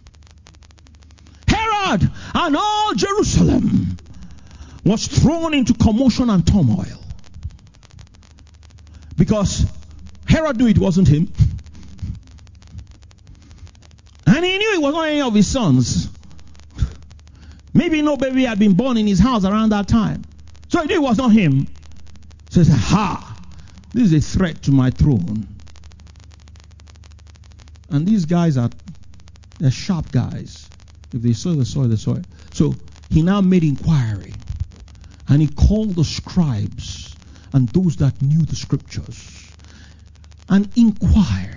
Herod and all Jerusalem was thrown into commotion and turmoil. Because Herod knew it wasn't him. And he knew it was not any of his sons. Maybe no baby had been born in his house around that time. So he knew it was not him. So he said, this is a threat to my throne. And these guys they're sharp guys. If they saw it. So he now made inquiry. And he called the scribes and those that knew the scriptures and inquired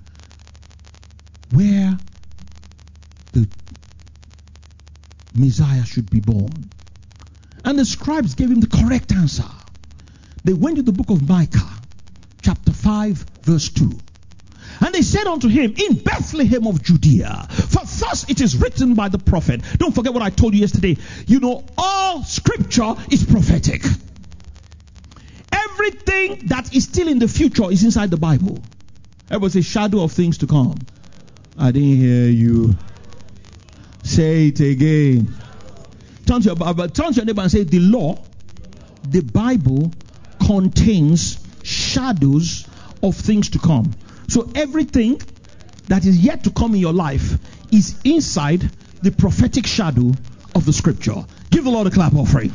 where the Messiah should be born. And the scribes gave him the correct answer. They went to the book of Micah, chapter 5, verse 2. And they said unto him, in Bethlehem of Judea, for thus it is written by the prophet. Don't forget what I told you yesterday. You know, all scripture is prophetic. Everything that is still in the future is inside the Bible. It was a shadow of things to come. I didn't hear you. Say it again. Turn to your neighbor and say, the law, the Bible contains shadows of things to come. So everything that is yet to come in your life is inside the prophetic shadow of the scripture. Give the Lord a clap offering.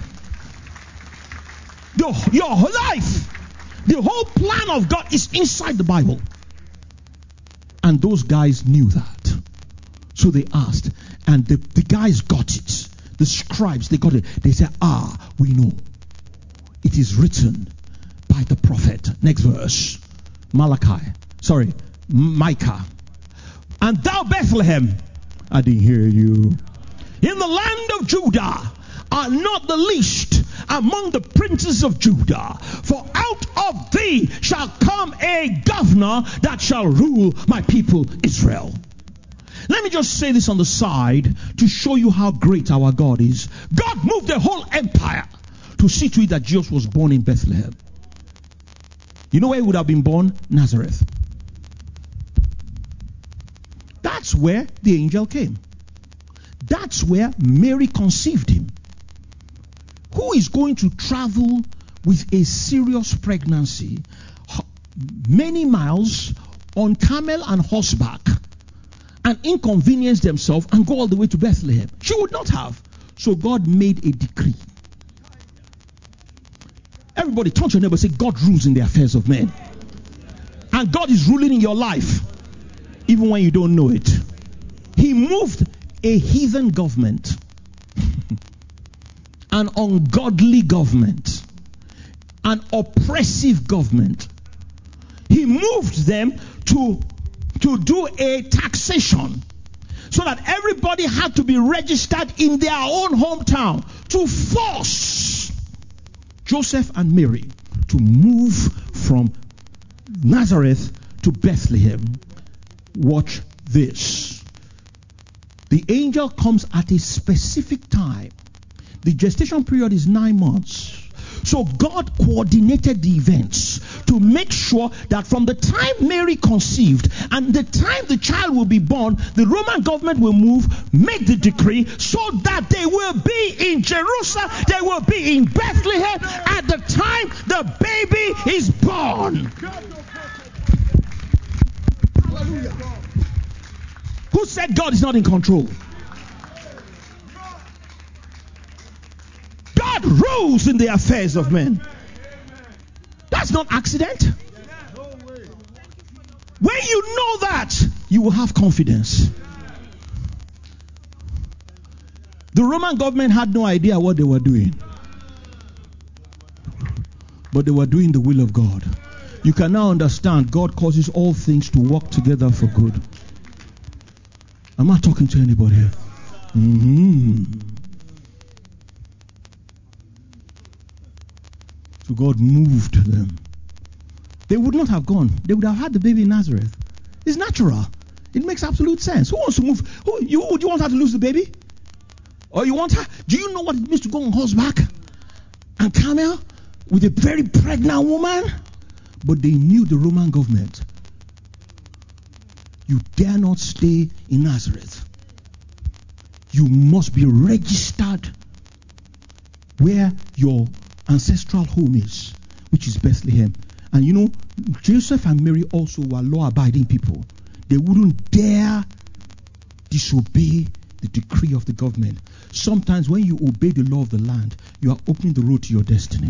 Your life, the whole plan of God is inside the Bible. And those guys knew that. So they asked, and the guys got it. The scribes, they got it. They said, we know. It is written by the prophet. Next verse. Micah. And thou, Bethlehem, I didn't hear you, in the land of Judah, are not the least among the princes of Judah. For out of thee shall come a governor that shall rule my people Israel. Let me just say this on the side to show you how great our God is. God moved the whole empire to see to it that Jesus was born in Bethlehem. You know where he would have been born? Nazareth. That's where the angel came. That's where Mary conceived him. Who is going to travel with a serious pregnancy many miles on camel and horseback and inconvenience themselves and go all the way to Bethlehem? She would not have. So God made a decree. Everybody turn to your neighbor and say, God rules in the affairs of men. And God is ruling in your life, even when you don't know it. He moved a heathen government, an ungodly government, an oppressive government. He moved them to do a taxation so that everybody had to be registered in their own hometown to force Joseph and Mary to move from Nazareth to Bethlehem. Watch this. The angel comes at a specific time. The gestation period is 9 months. So God coordinated the events to make sure that from the time Mary conceived and the time the child will be born, the Roman government will move, make the decree, so that they will be in Jerusalem, they will be in Bethlehem at the time the baby is born. Hallelujah. Who said God is not in control? God rules in the affairs of men. That's not accident. When you know that, you will have confidence. The Roman government had no idea what they were doing, but they were doing the will of God. You can now understand God causes all things to work together for good. I'm not talking to anybody here. So God moved them. They would not have gone. They would have had the baby in Nazareth. It's natural. It makes absolute sense. Who wants to move? Would you want her to lose the baby? Or you want her? Do you know what it means to go on horseback and camel with a very pregnant woman? But they knew the Roman government. You dare not stay in Nazareth. You must be registered where your ancestral home is, which is Bethlehem. And you know, Joseph and Mary also were law-abiding people. They wouldn't dare disobey the decree of the government. Sometimes when you obey the law of the land, you are opening the road to your destiny.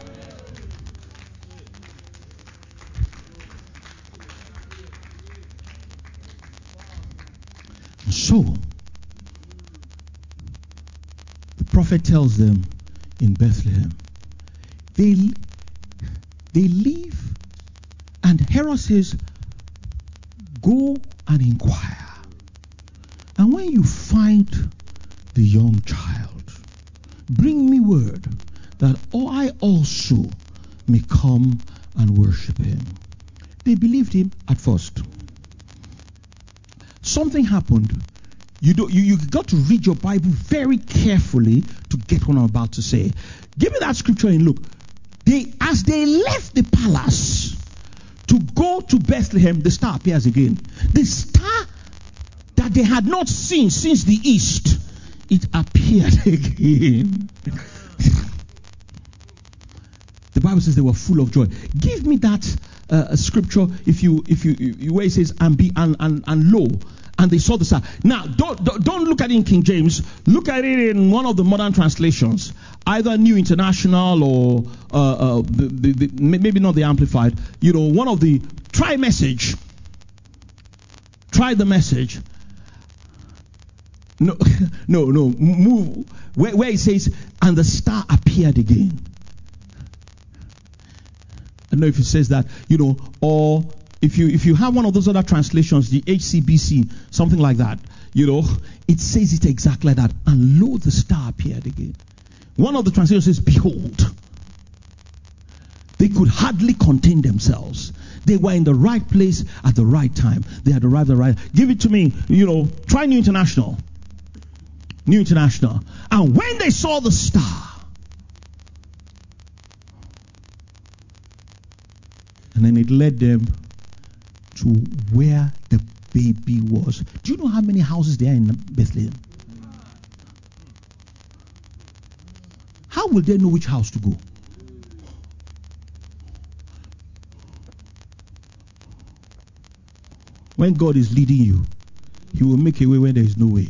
So, the prophet tells them in Bethlehem, they leave, and Herod says, go and inquire. And when you find the young child, bring me word that I also may come and worship him. They believed him at first. Something happened. You got to read your Bible very carefully to get what I'm about to say. Give me that scripture and look. As they left the palace to go to Bethlehem, the star appears again. The star that they had not seen since the east, it appeared again. The Bible says they were full of joy. Give me that scripture if you where it says and lo, and they saw the star. Now don't look at it in King James. Look at it in one of the modern translations, either New International or maybe not the Amplified. One of the try the message. No, move where it says and the star appeared again. I don't know if it says that, or if you have one of those other translations, the HCBC, something like that, it says it exactly like that. And lo, the star appeared again. One of the translations says, behold. They could hardly contain themselves. They were in the right place at the right time. They had arrived at the right. Give it to me, try New International. New International. And when they saw the star, and then it led them to where the baby was. Do you know how many houses there are in Bethlehem? How will they know which house to go? When God is leading you, he will make a way where there is no way.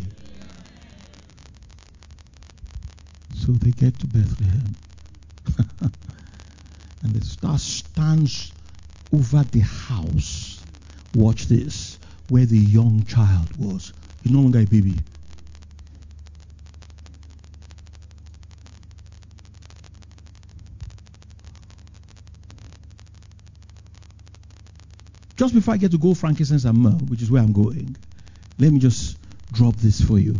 So they get to Bethlehem. And the star stands over the house. Watch this. Where the young child was. He's no longer a baby. Just before I get to gold, frankincense, and myrrh, which is where I'm going, let me just drop this for you.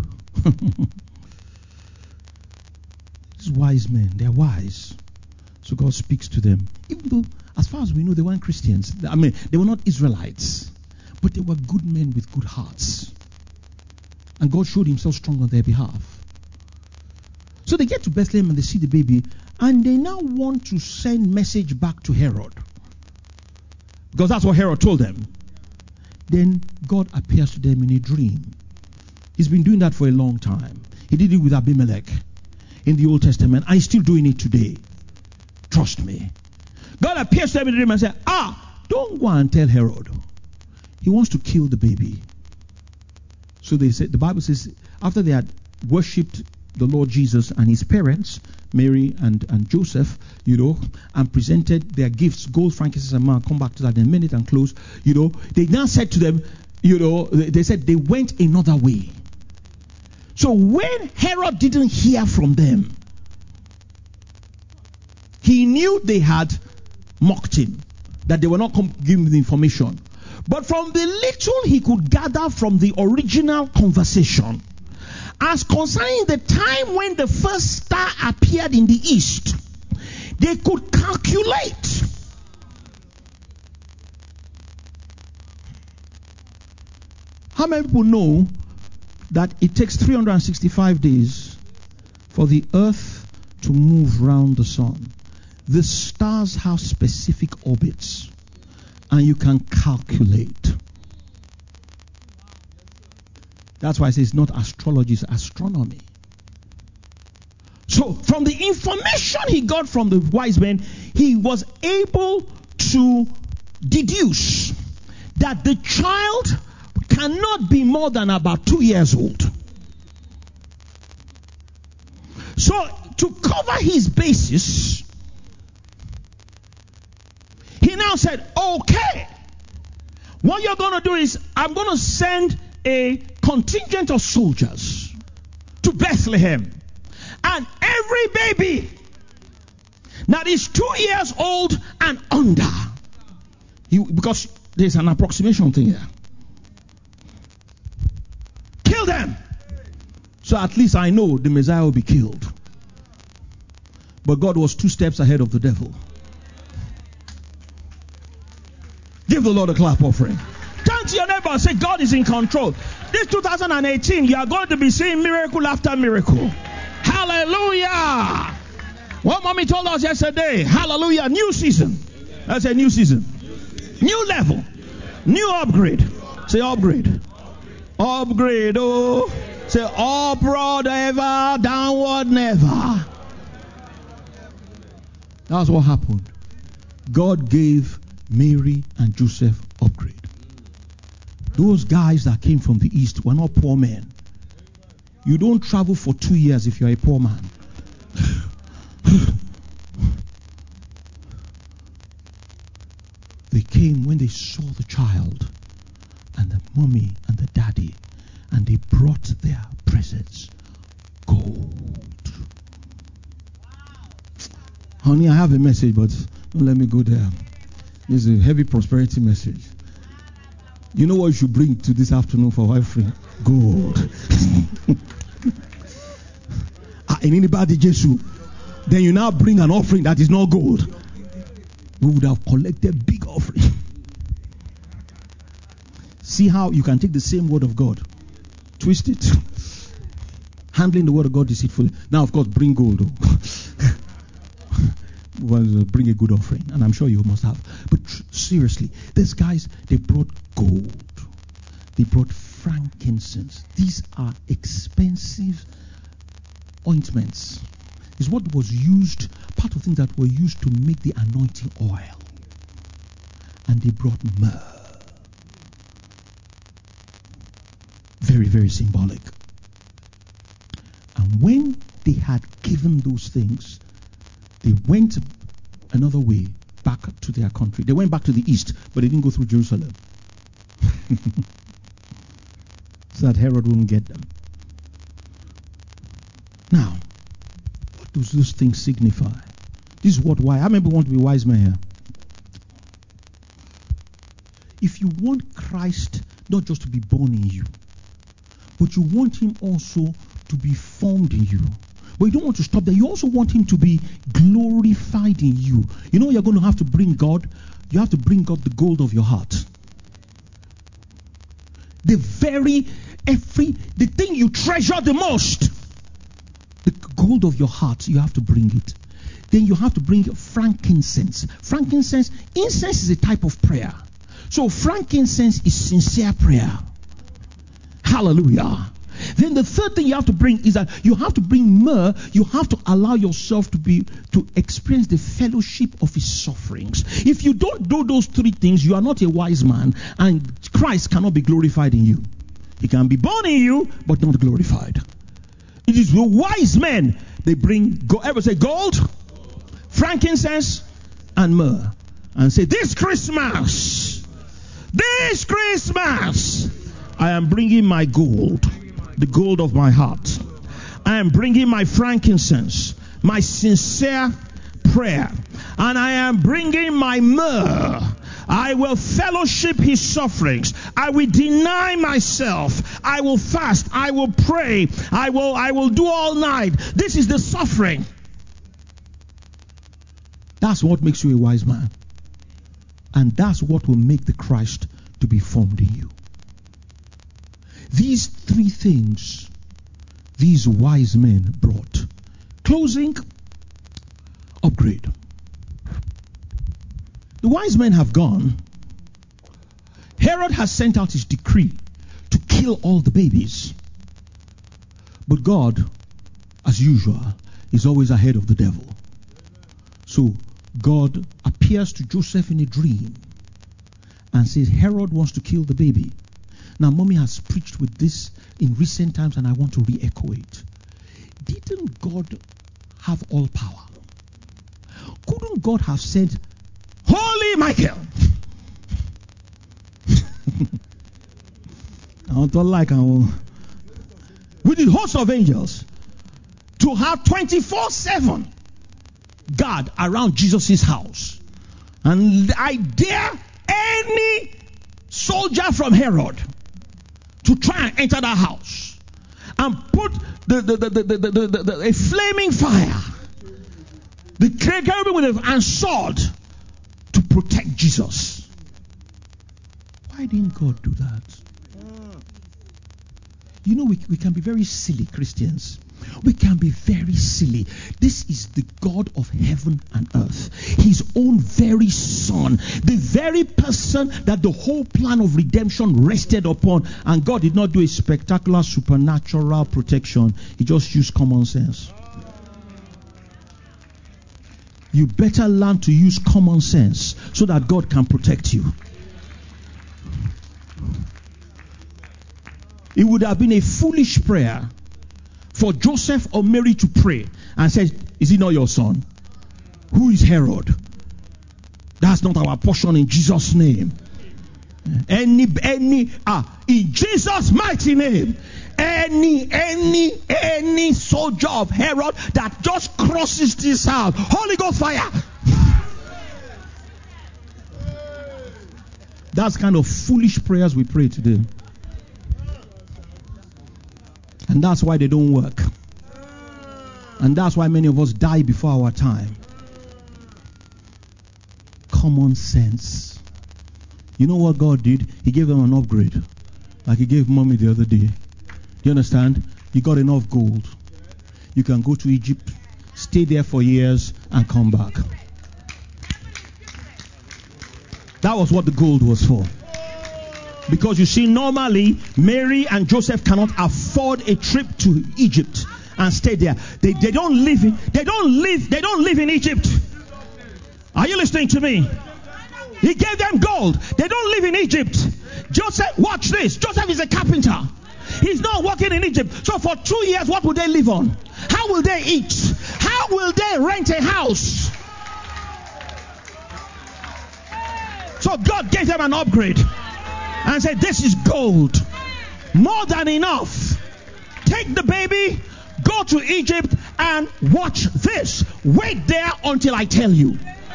These wise men, they're wise. So God speaks to them. Even though, as far as we know, they weren't Christians. I mean, they were not Israelites. But they were good men with good hearts. And God showed himself strong on their behalf. So they get to Bethlehem and they see the baby. And they now want to send message back to Herod. Because that's what Herod told them. Then God appears to them in a dream. He's been doing that for a long time. He did it with Abimelech in the Old Testament. And he's still doing it today. Trust me. God appears to them in a dream and says, don't go and tell Herod. He wants to kill the baby. So they said, the Bible says, after they had worshipped the Lord Jesus and his parents, Mary and Joseph, and presented their gifts, gold, frankincense, and myrrh. Come back to that in a minute and close. They now said to them, they said they went another way. So when Herod didn't hear from them, he knew they had mocked him, that they were not giving the information. But from the little he could gather from the original conversation, as concerning the time when the first star appeared in the east, they could calculate. How many people know that it takes 365 days for the earth to move around the sun? The stars have specific orbits, and you can calculate. That's why I say it's not astrology, it's astronomy. So from the information he got from the wise men, he was able to deduce that the child cannot be more than about 2 years old. So to cover his basis, he now said, okay, what you're going to do is I'm going to send a contingent of soldiers to Bethlehem. And every baby that is 2 years old and under, because there's an approximation thing here, kill them. So at least I know the Messiah will be killed. But God was 2 steps ahead of the devil. Give the Lord a clap offering. Turn to your neighbor and say, God is in control. This 2018, you are going to be seeing miracle after miracle. Hallelujah. What mommy told us yesterday. Hallelujah. New season. That's a new season. New level. New upgrade. Say upgrade. Upgrade. Oh. Say upward ever, downward never. That's what happened. God gave Mary and Joseph upgrade. Those guys that came from the east were not poor men. You don't travel for 2 years if you're a poor man. They came when they saw the child and the mommy and the daddy, and they brought their presents. Gold. Honey, I have a message, but don't let me go there. This is a heavy prosperity message. You know what you should bring to this afternoon for offering? Gold. In anybody, Jesus, then you now bring an offering that is not gold. We would have collected big offering. See how you can take the same word of God, twist it, handling the word of God deceitfully. Now, of course, bring gold. Well, bring a good offering, and I'm sure you must have. But seriously, these guys, they brought gold. They brought frankincense. These are expensive ointments. It's what was used, part of things that were used to make the anointing oil. And they brought myrrh. Very, very symbolic. And when they had given those things, they went another way back to their country. They went back to the east, but they didn't go through Jerusalem. So that Herod wouldn't get them. Now, what does those things signify? This is what why. How many people want to be wise men here? If you want Christ not just to be born in you, but you want him also to be formed in you. But you don't want to stop there. You also want him to be glorified in you. You know you're going to have to bring God? You have to bring God the gold of your heart. The thing you treasure the most. The gold of your heart, you have to bring it. Then you have to bring frankincense. Frankincense, incense is a type of prayer. So frankincense is sincere prayer. Hallelujah. Then the third thing you have to bring is that you have to bring myrrh. You have to allow yourself to experience the fellowship of his sufferings. If you don't do those 3 things, you are not a wise man, and Christ cannot be glorified in you. He can be born in you, but not glorified. It is the wise men. They bring, ever say gold, frankincense, and myrrh. And say, this Christmas, I am bringing my gold. The gold of my heart. I am bringing my frankincense, my sincere prayer, and I am bringing my myrrh. I will fellowship his sufferings. I will deny myself. I will fast. I will pray. I will do all night. This is the suffering. That's what makes you a wise man. And that's what will make the Christ to be formed in you. These 3 things, these wise men brought. Closing, upgrade. The wise men have gone. Herod has sent out his decree to kill all the babies. But God, as usual, is always ahead of the devil. So God appears to Joseph in a dream and says, Herod wants to kill the baby. Now, mommy has preached with this in recent times, and I want to re-echo it. Didn't God have all power? Couldn't God have sent Holy Michael? With the host of angels to have 24/7 guard around Jesus' house. And I dare any soldier from Herod to try and enter that house and put a flaming fire The cherubim with a sword to protect Jesus. Why didn't God do that? You know, we can be very silly Christians. We can be very silly. This is the God of heaven and earth. His own very Son. The very person that the whole plan of redemption rested upon. And God did not do a spectacular supernatural protection. He just used common sense. You better learn to use common sense so that God can protect you. It would have been a foolish prayer for Joseph or Mary to pray and say, is he not your son? Who is Herod? That's not our portion in Jesus' name. In Jesus' mighty name, any soldier of Herod that just crosses this house, Holy Ghost fire. That's kind of foolish prayers we pray today. And that's why they don't work. And that's why many of us die before our time. Common sense. You know what God did? He gave them an upgrade. Like he gave mommy the other day. You understand? You got enough gold. You can go to Egypt, stay there for years, and come back. That was what the gold was for. Because you see, normally Mary and Joseph cannot afford a trip to Egypt and stay there. They don't live in Egypt. Are you listening to me? He gave them gold. They don't live in Egypt. Joseph, watch this. Joseph is a carpenter. He's not working in Egypt. So for 2 years, what will they live on? How will they eat? How will they rent a house? So God gave them an upgrade and said, this is gold. More than enough. Take the baby, go to Egypt, and watch this. Wait there until I tell you.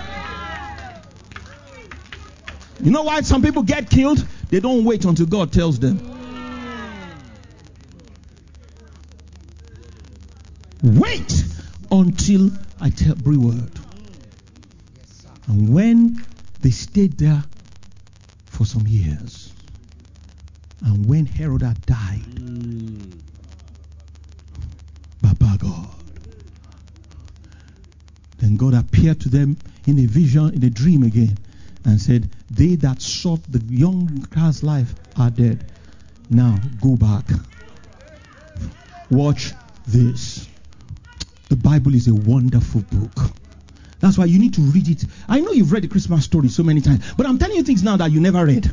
You know why some people get killed? They don't wait until God tells them. Wait until I tell every word. And when they stayed there for some years, and when Herod had died, Baba God, then God appeared to them in a vision, in a dream again, and said, they that sought the young child's life are dead. Now go back. Watch this. The Bible is a wonderful book. That's why you need to read it. I know you've read the Christmas story so many times, but I'm telling you things now that you never read.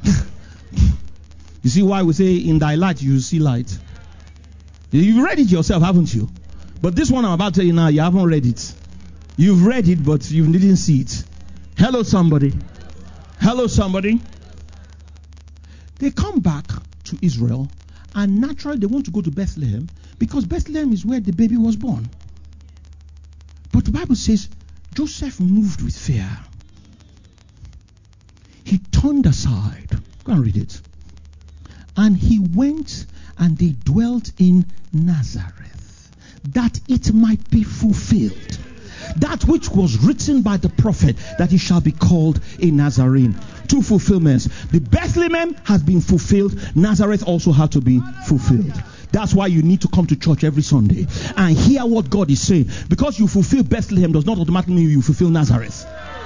You see why we say, in thy light you see light. You've read it yourself, haven't you? But this one I'm about to tell you now, you haven't read it. You've read it, but you didn't see it. Hello, somebody. Hello, somebody. They come back to Israel, and naturally they want to go to Bethlehem, because Bethlehem is where the baby was born. But the Bible says Joseph moved with fear. He turned aside. Go and read it. And he went and they dwelt in Nazareth, that it might be fulfilled. That which was written by the prophet, that he shall be called a Nazarene. Two fulfillments. The Bethlehem has been fulfilled. Nazareth also had to be fulfilled. That's why you need to come to church every Sunday and hear what God is saying. Because you fulfill Bethlehem does not automatically mean you fulfill Nazareth.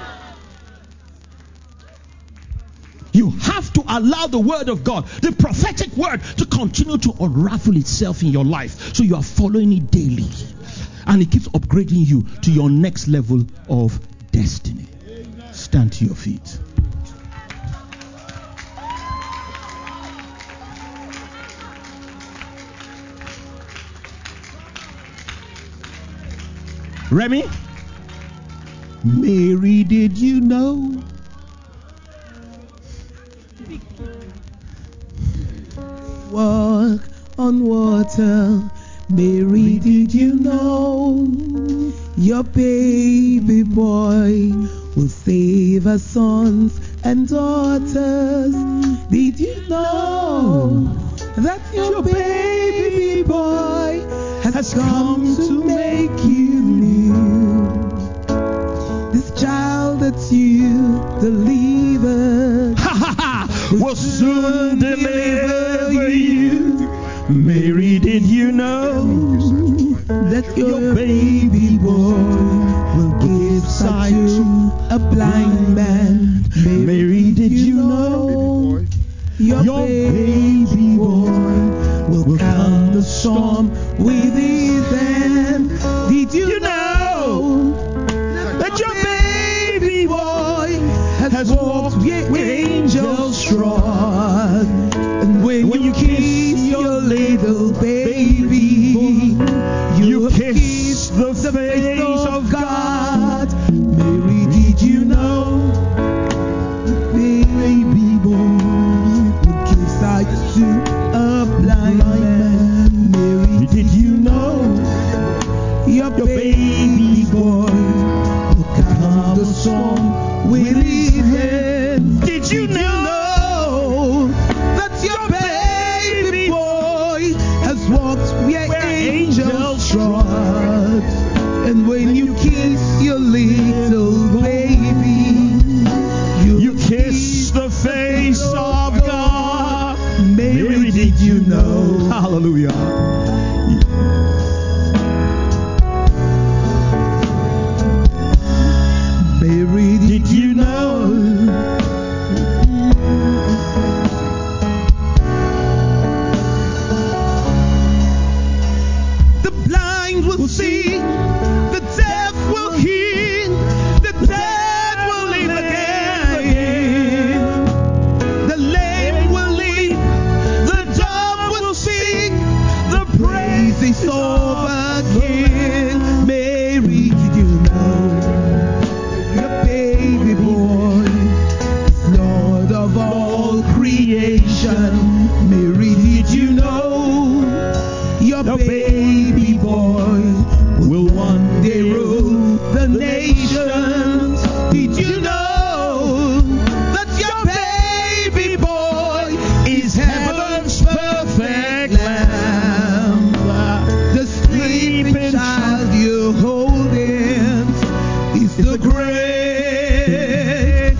You have to allow the word of God, the prophetic word, to continue to unravel itself in your life. So you are following it daily. And it keeps upgrading you to your next level of destiny. Stand to your feet. Remy? Mary, did you know? Walk on water. Mary, did you know? Your baby boy will save our sons and daughters. Did you know that your baby boy has come to make you new? delivered. Will soon deliver you. Mary, did you know That your baby boy will give sight to a blind man. Mary, did you know your baby boy will calm the storm with his hand? Did you know that your baby boy has walked where angels trod? And when you kiss your little baby, you kiss the face of God. Mary, did you know the baby boy will give sight to a blind man? Mary, did you know your baby boy will calm the storm with his hand? Did you know that your baby boy has walked where angels trod? And when you kiss your little baby, you kiss the face of God. Mary, did you know? hallelujah? Mary, did you know? The blind will see, the deaf will hear, the dead will live again. The lame will leap, the dumb will sing, the praises of a king. Mary, did you know your baby boy is Lord of all creation? Mary, did you know your baby boy will one day rule the nations? Did you know that your baby boy is heaven's perfect lamb? The sleeping child you're holding is the great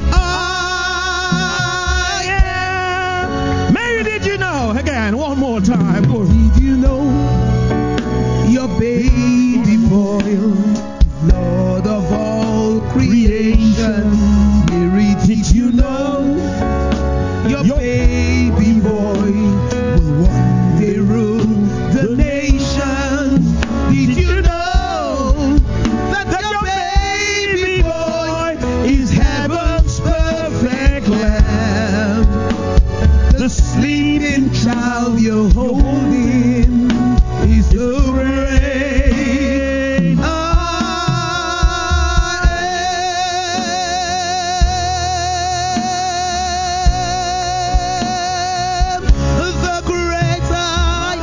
I am. Mary, did you know? Again, one more time. Did you know your baby boy is Lord of all creation? Mary, did you know your baby boy will one day rule the nations? Did you know that your baby boy is heaven's perfect lamb? The sleeping child you're holding is the great I am. The great I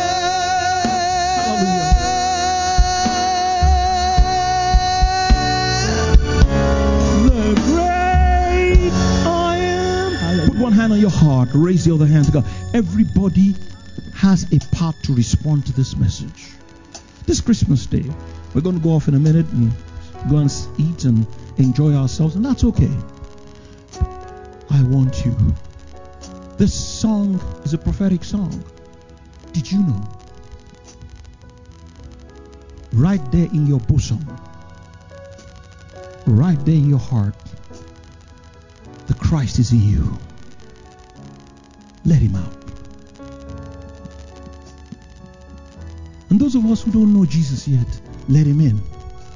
am. The great I am. Put one hand on your heart, raise the other hand to God. Everybody has a part to respond to this message. This Christmas Day, we're going to go off in a minute and go and eat and enjoy ourselves, and that's okay. I want you. This song is a prophetic song. Did you know? Right there in your bosom, right there in your heart, the Christ is in you. Let him out. And those of us who don't know Jesus yet, let him in.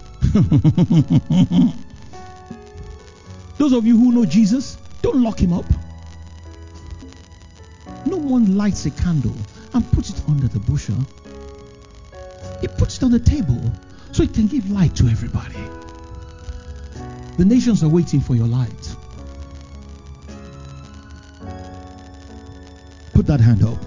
Those of you who know Jesus, don't lock him up. No one lights a candle and puts it under the bushel. He puts it on the table so it can give light to everybody. The nations are waiting for your light. Put that hand up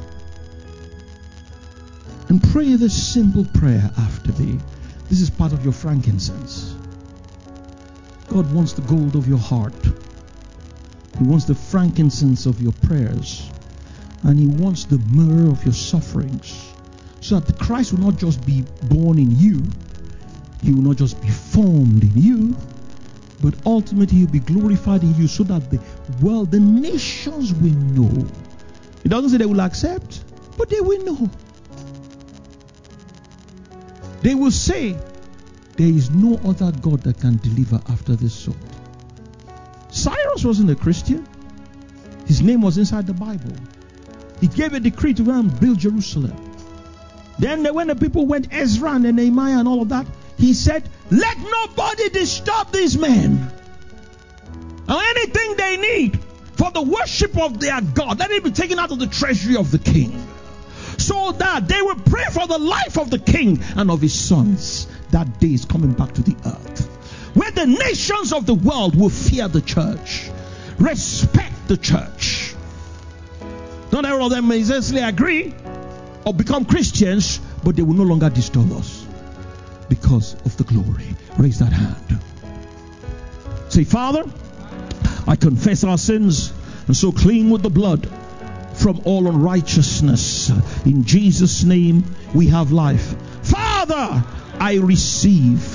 and pray this simple prayer after me. This is part of your frankincense. God wants the gold of your heart. He wants the frankincense of your prayers. And he wants the myrrh of your sufferings. So that Christ will not just be born in you. He will not just be formed in you. But ultimately he'll be glorified in you so that the nations will know. It doesn't say they will accept, but they will know. They will say, there is no other God that can deliver after this sword. Cyrus wasn't a Christian. His name was inside the Bible. He gave a decree to go and build Jerusalem. Then when the people went, Ezra and Nehemiah and all of that, he said, let nobody disturb these men. And anything they need for the worship of their God, let it be taken out of the treasury of the king. So that they will pray for the life of the king and of his sons. That day is coming back to the earth, where the nations of the world will fear the church, respect the church. Not all of them may necessarily agree or become Christians, but they will no longer disturb us because of the glory. Raise that hand. Say, Father, I confess our sins and so clean with the blood from all unrighteousness. In Jesus' name we have life. Father, I receive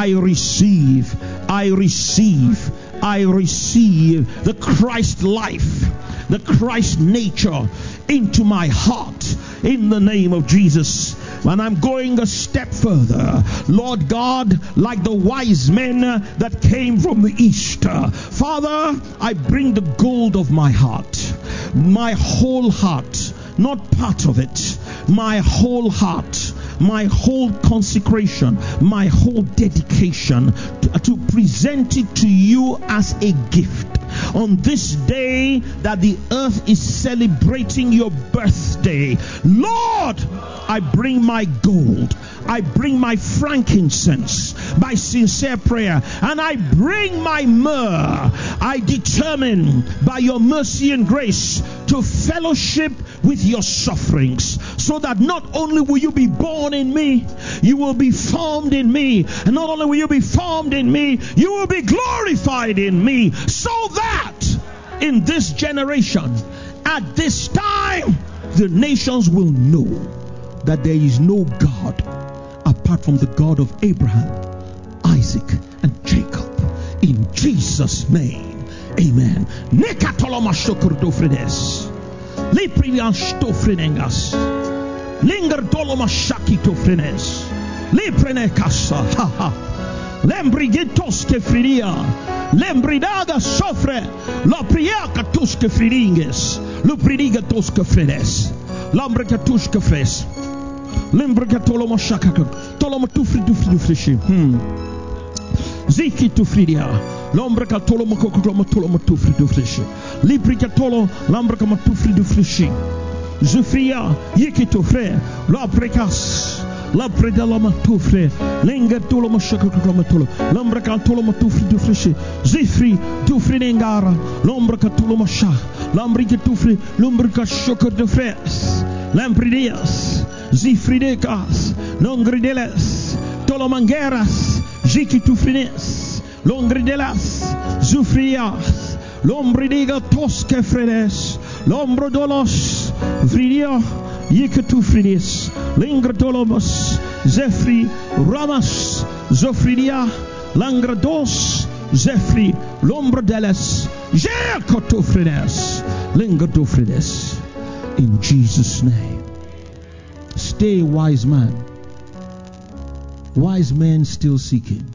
the Christ life, the Christ nature into my heart in the name of Jesus. And I'm going a step further, Lord God, like the wise men that came from the east. Father, I bring the gold of my heart, my whole heart, not part of it, my whole heart, my whole consecration, my whole dedication to present it to you as a gift. On this day that the earth is celebrating your birthday, Lord, I bring my gold, I bring my frankincense, my sincere prayer, and I bring my myrrh. I determine by your mercy and grace to fellowship with your sufferings, so that not only will you be born in me, you will be formed in me, and not only will you be formed in me, you will be glorified in me, so that in this generation, at this time, the nations will know that there is no God apart from the God of Abraham, Isaac, and Jacob. In Jesus' name, amen. Liprian stofrenengas. Linger doloma shaki tofrenes. Liprene casa. Ha ha. Lembrigitos que friria. Lembridaga sofre. La priaca tusque friringes. Lupridiga tosque frenes. Lambrica tusque fres. Lembrica toloma shaka. Toloma tufri dufri dufrishi. Ziki tufridia. L'ombre tolo makokoma tolo matufri dufrishi. Librica tolo lambrica matufri dufrishi. Zufria yikito fre. La precas. La predala matufre. Lenga tolo mashakokoma tolo. Lambrica tolo matufri dufrishi. Zifri dufri nengara. L'ombrica tolo masha. Lambrica tufri. Lumbrica shoko de fres. Lampridias. Zifridecas. Longrideles. Tolo mangeras. Jiki tufrines. Longridelas, Zufrias, Lombridiga tosque frenes, Lombrodolos, Vridia, Yikatufridis, Lingradolomos, Zefri, Ramas, Zofridia, Langrados, Zefri, Lombrodeles, Jekotufrides, Lingradofrides. In Jesus' name. Stay, wise man. Wise men still seeking.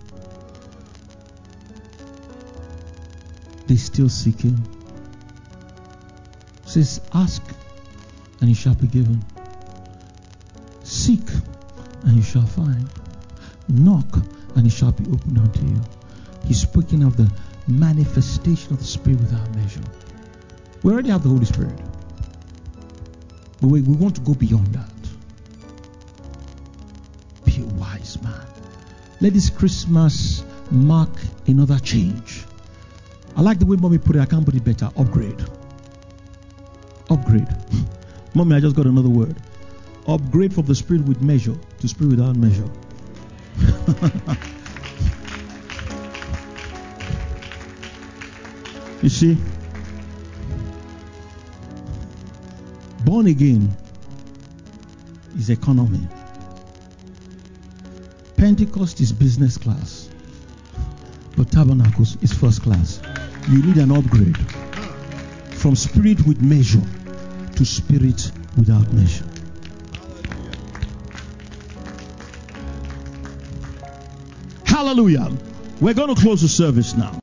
They still seek him. It says, ask and you shall be given. Seek and you shall find. Knock and it shall be opened unto you. He's speaking of the manifestation of the Spirit without measure. We already have the Holy Spirit, but we want to go beyond that. Be a wise man. Let this Christmas mark another change. I like the way Mommy put it. I can't put it better. Upgrade. Upgrade. Mommy, I just got another word. Upgrade from the spirit with measure to spirit without measure. You see, born again is economy. Pentecost is business class. But Tabernacles is first class. You need an upgrade from spirit with measure to spirit without measure. Hallelujah. We're going to close the service now.